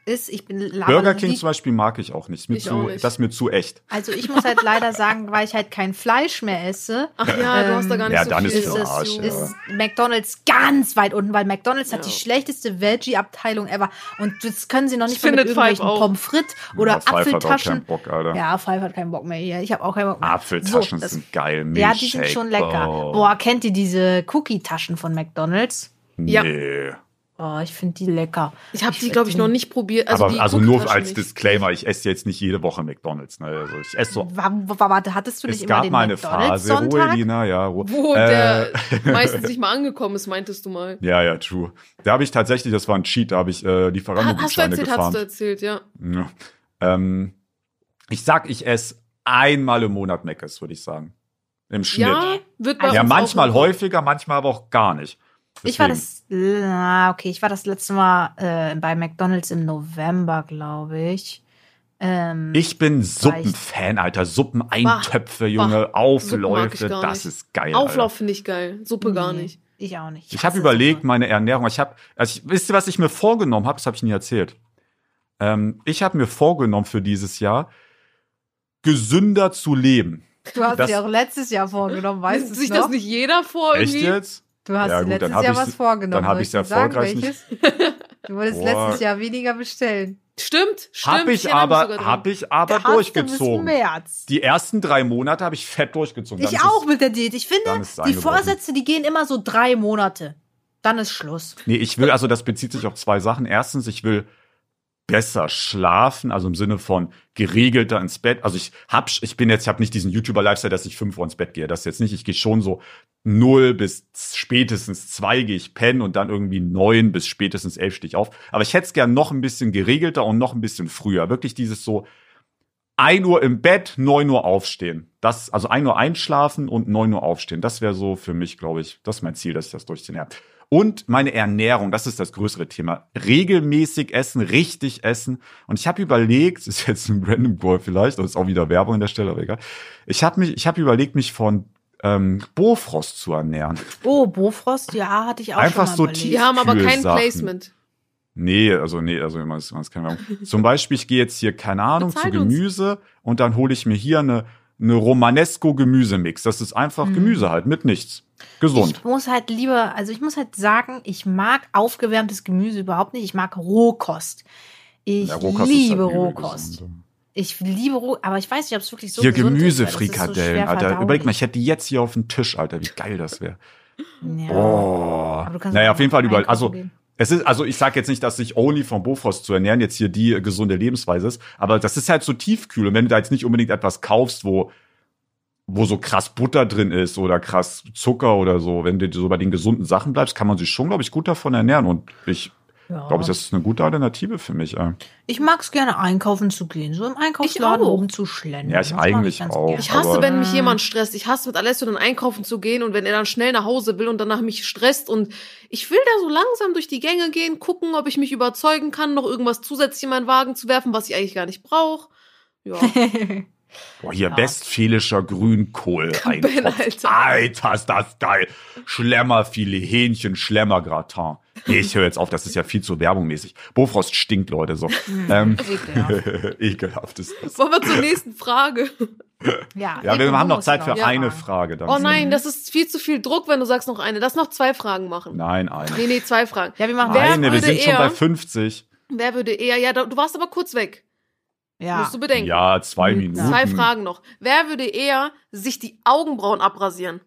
C: ist, ich bin
A: Burger King zum Beispiel mag ich auch nicht. Ist mir
B: Ich
A: zu,
B: auch nicht.
A: Das ist mir zu echt.
C: Also ich muss halt leider sagen, weil ich halt kein Fleisch mehr esse,
B: Ach ja, du
C: Ähm,
B: hast da gar nicht
A: ja,
B: so
A: dann
B: viel.
A: ist
C: ist,
A: für
C: es,
A: Arsch, ja.
C: ist McDonald's ganz weit unten, weil McDonald's hat
B: Ja.
C: die schlechteste Veggie-Abteilung ever. Und das können sie noch nicht
B: Ich
C: mal mit
B: finde Five
C: irgendwelchen
B: auch.
C: Pommes frites oder
A: ja, Pfeiffer hat auch keinen
C: Apfeltaschen.
A: Bock, Alter.
C: Ja, Five hat keinen Bock mehr hier. Ich habe auch keinen Bock mehr.
A: Apfeltaschen
C: So, das-
A: sind geil.
C: Ja, die sind
A: Milchshake,
C: schon lecker.
A: Oh.
C: Boah, kennt ihr diese Cookie-Taschen von McDonald's?
B: Ja.
A: Nee.
C: Oh, ich finde die lecker.
B: Ich habe die, glaube ich, noch nicht probiert. Also
A: aber
B: die
A: also nur
B: Cookie-Taschen
A: als
B: nicht.
A: Disclaimer, ich esse jetzt nicht jede Woche McDonald's. Ne? Also ich esse so.
C: Wa- wa- Warte, hattest du nicht
A: Es
C: immer
A: gab
C: den
A: mal eine Phase,
C: McDonald's-Sonntag?
A: Ruhelina, ja. Ru
B: Wo
A: äh,
B: der meistens nicht mal angekommen ist, meintest du mal.
A: Ja, ja, true. Da habe ich tatsächlich, das war ein Cheat, da habe ich äh,
B: Ah, hast du
A: Lieferando-Gutscheine
B: erzählt, hast
A: gefahren.
B: du erzählt, ja.
A: Ja. Ähm, ich sag, ich esse einmal im Monat Mc's, würde ich sagen. Im Schnitt.
B: Ja, wird bei
A: Ja,
B: uns
A: manchmal
B: auch
A: häufiger, manchmal aber auch gar nicht.
C: Ich war
A: Deswegen.
C: das, ah, okay, ich war das letzte Mal äh, bei McDonald's im November, glaube ich. Ähm,
A: Ich bin Suppenfan, Alter. Suppeneintöpfe, Junge,
B: Suppen mag ich
A: Aufläufe,
B: gar
A: das
B: nicht.
A: ist geil.
B: Auflauf
A: Alter.
B: finde ich geil, Suppe gar
C: nee,
B: nicht.
C: Ich auch nicht.
A: Ich habe
C: hasse
A: überlegt,
C: Suppe.
A: meine Ernährung. Ich habe, also ich, wisst ihr, was ich mir vorgenommen habe? Das habe ich nie erzählt. Ähm, ich habe mir vorgenommen für dieses Jahr, gesünder zu leben.
C: Du hast
A: das-
C: dir auch letztes Jahr vorgenommen, weißt du
B: Nimmt
C: es
B: sich
C: noch?
B: das nicht jeder vor
A: Echt
B: irgendwie?
A: jetzt?
C: Du hast
A: Ja,
C: dir
A: gut,
C: letztes
A: dann hab
C: Jahr
A: ich's-
C: was vorgenommen.
A: dann hab
C: soll
A: ich's
C: ich dir sagen,
A: erfolgreich nicht-
C: welches? Du wolltest
A: Boah.
C: letztes Jahr weniger bestellen.
B: Stimmt, stimmt.
A: Habe ich
B: erinnere mich sogar
A: aber,
B: dran.
A: habe ich aber
C: Da hast du bis
A: durchgezogen.
C: März.
A: Die ersten drei Monate habe ich fett durchgezogen. Dann
C: Ich
A: ist es-
C: auch mit der Diät. Ich
A: dann
C: finde,
A: ist es
C: die
A: eingebrochen.
C: Vorsätze, die gehen immer so drei Monate. Dann ist Schluss.
A: Nee, ich will, also das bezieht sich auf zwei Sachen. Erstens, ich will besser schlafen, also im Sinne von geregelter ins Bett. Also ich hab, ich bin jetzt, ich habe nicht diesen YouTuber-Lifestyle, dass ich fünf Uhr ins Bett gehe. Das jetzt nicht. Ich gehe schon so null bis spätestens zwei gehe ich pennen und dann irgendwie neun bis spätestens elf stehe ich auf. Aber ich hätte es gern noch ein bisschen geregelter und noch ein bisschen früher. Wirklich dieses so ein Uhr im Bett, neun Uhr aufstehen. Das, also ein Uhr einschlafen und neun Uhr aufstehen. Das wäre so für mich, glaube ich, das ist mein Ziel, dass ich das durchziehe. Ja. Und meine Ernährung, das ist das größere Thema. Regelmäßig essen, richtig essen. Und ich habe überlegt, das ist jetzt ein Random Goal vielleicht, das ist auch wieder Werbung an der Stelle, aber egal. Ich habe mich, ich habe überlegt, mich von ähm, Bofrost zu ernähren.
C: Oh, Bofrost, ja, hatte ich auch
A: Einfach
C: schon mal
A: so
C: überlegt.
A: tief-
B: Die haben aber kein
A: Kühlsachen.
B: Placement.
A: Nee, also nee, also man ist, man ist keine Ahnung. Zum Beispiel, ich gehe jetzt hier, keine Ahnung, zu
B: Bezahlt uns.
A: Gemüse und dann hole ich mir hier eine, eine Romanesco-Gemüsemix. Das ist einfach Gemüse halt, mit nichts. Gesund.
C: Ich muss halt lieber, also ich muss halt sagen, ich mag aufgewärmtes Gemüse überhaupt nicht. Ich mag Rohkost. Ich
A: Ja, Rohkost ist
C: liebe
A: halt übel
C: Rohkost.
A: gesund.
C: Ich liebe Roh, aber ich weiß nicht, ob es wirklich so
A: Hier
C: gesund ist, weil das ist so
A: Gemüsefrikadellen,
C: schwer
A: Alter.
C: verdaulich.
A: Überleg mal, ich hätte die jetzt hier auf dem Tisch, Alter. Wie geil das wäre.
C: Ja.
A: Oh.
C: Aber du kannst
A: Naja,
C: auch
A: auf jeden Fall überall.
C: einkaufen
A: Also,
C: gehen.
A: es ist, also ich sag jetzt nicht, dass sich only von Bofrost zu ernähren jetzt hier die gesunde Lebensweise ist, aber das ist halt so tiefkühl. Und wenn du da jetzt nicht unbedingt etwas kaufst, wo, wo so krass Butter drin ist oder krass Zucker oder so, wenn du so bei den gesunden Sachen bleibst, kann man sich schon, glaube ich, gut davon ernähren. Und ich
C: Ja.
A: glaube, das ist eine gute Alternative für mich. Ey.
C: Ich mag es gerne, einkaufen zu gehen, so im Einkaufsladen
B: Ich auch.
C: rumzuschlendern.
A: Ja, ich
C: Das mag
A: eigentlich
C: ganz
A: auch.
C: gerne.
B: Ich hasse,
A: Aber-
B: wenn mich jemand stresst. Ich hasse mit Alessio dann einkaufen zu gehen und wenn er dann schnell nach Hause will und danach mich stresst und ich will da so langsam durch die Gänge gehen, gucken, ob ich mich überzeugen kann, noch irgendwas zusätzlich in meinen Wagen zu werfen, was ich eigentlich gar nicht brauche. Ja.
A: Boah, hier
C: Ja.
A: westfälischer Grünkohl.
B: Ben, Alter.
A: Alter, ist das geil. Schlemmerfilet, Hähnchen, Schlemmergratin. Nee, ich höre jetzt auf, das ist ja viel zu werbungmäßig. Bofrost stinkt, Leute, so. ähm,
C: Ekelhaft.
A: ekelhaft ist das.
B: Wollen wir zur nächsten Frage?
C: Ja,
A: Ja, wir haben noch Zeit für
C: Ja.
A: eine Frage. Dann
B: Oh nein, das ist viel zu viel Druck, wenn du sagst noch eine. Lass noch zwei Fragen machen.
A: Nein, eine.
B: Nee, nee, zwei Fragen.
C: Ja, wir machen
B: Wer
A: Eine, wir
B: würde
A: sind schon
B: eher-
A: bei fünfzig.
B: Wer würde eher, ja, da- du warst aber kurz weg.
C: Ja.
B: Musst du bedenken.
A: Ja, zwei
C: Hm,
A: Minuten.
B: Zwei Fragen noch. Wer würde eher sich die Augenbrauen abrasieren?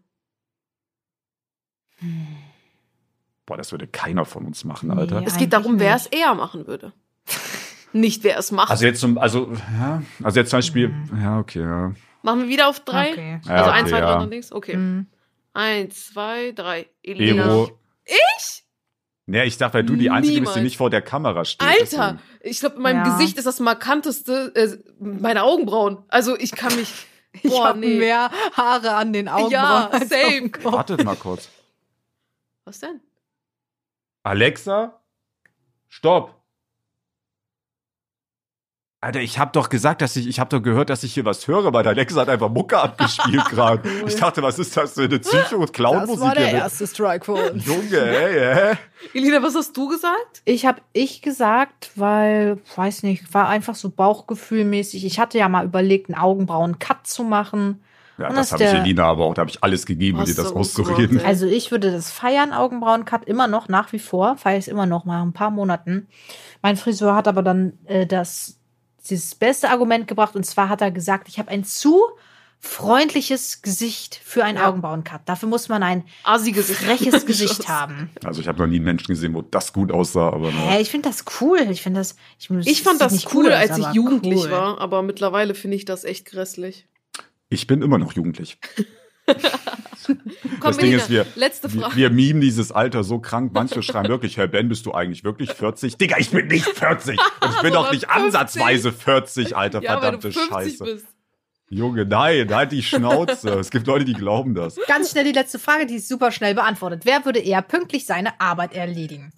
A: Boah, das würde keiner von uns machen, Alter.
C: Nee.
B: Es geht darum,
C: Eigentlich
B: wer
C: nicht.
B: es eher machen würde. Nicht, wer es macht.
A: Also jetzt zum, also, ja, also jetzt zum Beispiel, ja, okay, ja.
B: Machen wir wieder auf drei?
C: Okay.
A: Ja,
B: Also
A: okay,
B: eins, zwei, drei
A: ja.
B: und links? Okay.
C: Mhm.
B: Eins, zwei, drei. Elena.
A: Ero.
B: Ich?
A: Nee, ich dachte, weil du die Einzige bist, die
B: Niemals.
A: nicht vor der Kamera steht.
B: Alter, ich glaube, in meinem
C: Ja.
B: Gesicht ist das markanteste äh, meine Augenbrauen. Also ich kann mich.
C: Ich
B: Boah,
C: habe
B: nee.
C: mehr Haare an den Augenbrauen.
B: Ja,
C: als
B: same.
C: auf dem Kopf.
A: Wartet mal kurz.
B: Was denn?
A: Alexa, stopp. Alter, ich hab doch gesagt, dass ich, ich hab doch gehört, dass ich hier was höre, weil der Alexa hat einfach Mucke abgespielt gerade. Ich dachte, was ist das für eine Psycho- und Clown-Musik?
C: Das war der
A: hier?
C: erste Strike für uns.
A: Junge, ey, ey.
B: Elina, was hast du gesagt?
C: Ich habe ich gesagt, weil, weiß nicht, war einfach so bauchgefühlmäßig. Ich hatte ja mal überlegt, einen Augenbrauen-Cut zu machen.
A: Ja,
C: Und
A: das
C: das
A: habe ich
C: der-
A: Elina aber auch, da habe ich alles gegeben, um dir
B: Hast
A: das
B: du
A: auszureden.
B: gemacht, ey.
C: Also ich würde das feiern, Augenbrauen-Cut, immer noch, nach wie vor. Feiere ich es immer noch, mal ein paar Monaten. Mein Friseur hat aber dann äh, das, das beste Argument gebracht. Und zwar hat er gesagt, ich habe ein zu freundliches Gesicht für einen
B: Ja.
C: Augenbrauen-Cut. Dafür muss man ein
B: Asi-Gesicht.
C: freches Gesicht haben.
A: Also ich habe noch nie einen Menschen gesehen, wo das gut aussah, aber
C: Hä,
A: no.
C: ich finde das cool. Ich finde das. Ich,
B: Ich fand
C: sieht
B: das
C: nicht
B: cool,
C: aus,
B: als ich
C: aber
B: jugendlich
C: cool.
B: war, aber mittlerweile finde ich das echt grässlich.
A: Ich bin immer noch jugendlich.
B: Komm,
A: Das Ding
B: Elina,
A: ist, wir,
B: letzte
A: wir,
B: Frage.
A: wir mimen dieses Alter so krank. Manche schreiben wirklich, Herr Ben, bist du eigentlich wirklich vierzig? Digga, ich bin nicht vierzig. Und ich bin doch
B: Sondern
A: nicht
B: fünfzig.
A: ansatzweise vierzig, Alter,
B: Ja, weil
A: verdammte
B: du fünfzig
A: Scheiße.
B: bist.
A: Junge, nein, halt die Schnauze. Es gibt Leute, die glauben das.
C: Ganz schnell die letzte Frage, die ist super schnell beantwortet. Wer würde eher pünktlich seine Arbeit erledigen?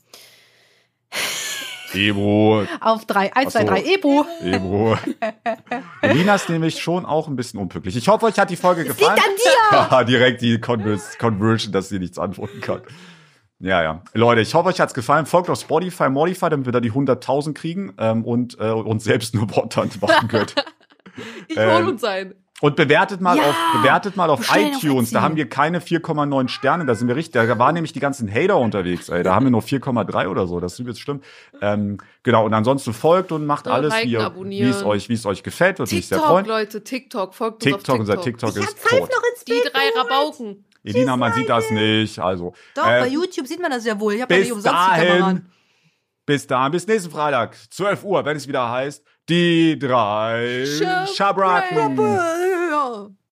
A: Ebro,
C: Auf drei, eins,
A: Ach
C: zwei,
A: so.
C: drei, Ebo.
A: Ebro. Elina ist nämlich schon auch ein bisschen unpünktlich. Ich hoffe, euch hat die Folge
C: Liegt
A: gefallen.
C: an dir!
A: Haha, direkt die Convers Conversion, dass sie nichts antworten kann. Ja, ja. Leute, ich hoffe, euch hat's gefallen. Folgt auf Spotify, Modify, damit wir da die hunderttausend kriegen ähm, und äh, uns selbst nur Worttant machen könnt.
B: Ich
A: Ähm,
B: hol uns ein.
A: Und bewertet mal
C: Ja,
A: auf bewertet mal auf
C: bestellen auf
A: iTunes. Da
C: Etsy.
A: haben wir keine vier Komma neun Sterne. Da sind wir richtig. Da waren nämlich die ganzen Hater unterwegs. Ey. Da haben wir nur vier Komma drei oder so. Das ist übelst schlimm. Ähm, genau. Und ansonsten folgt und macht
B: Ja,
A: alles,
B: liken,
A: wie, ihr-
B: abonnieren.
A: wie es euch, wie es euch gefällt. Würde mich sehr
B: TikTok,
A: freuen.
B: Leute, TikTok. Folgt uns
A: TikTok,
B: auf
A: unser
B: TikTok.
A: TikTok
C: Ich hab
A: ist
C: Pfeif
A: tot.
C: noch ins
B: Die
C: Bild
B: drei
C: geholt.
B: Rabauken.
A: Elina, man sieht das nicht. Also
C: Doch,
A: äh,
C: bei YouTube sieht man das ja wohl. Ich habe ja nicht
A: bis
C: umsonst die Kamera
A: dahin.
C: an.
A: Bis dahin. Bis nächsten Freitag. zwölf Uhr, wenn es wieder heißt. Die drei
B: Schabracken.
A: Schabracken.
C: Ja.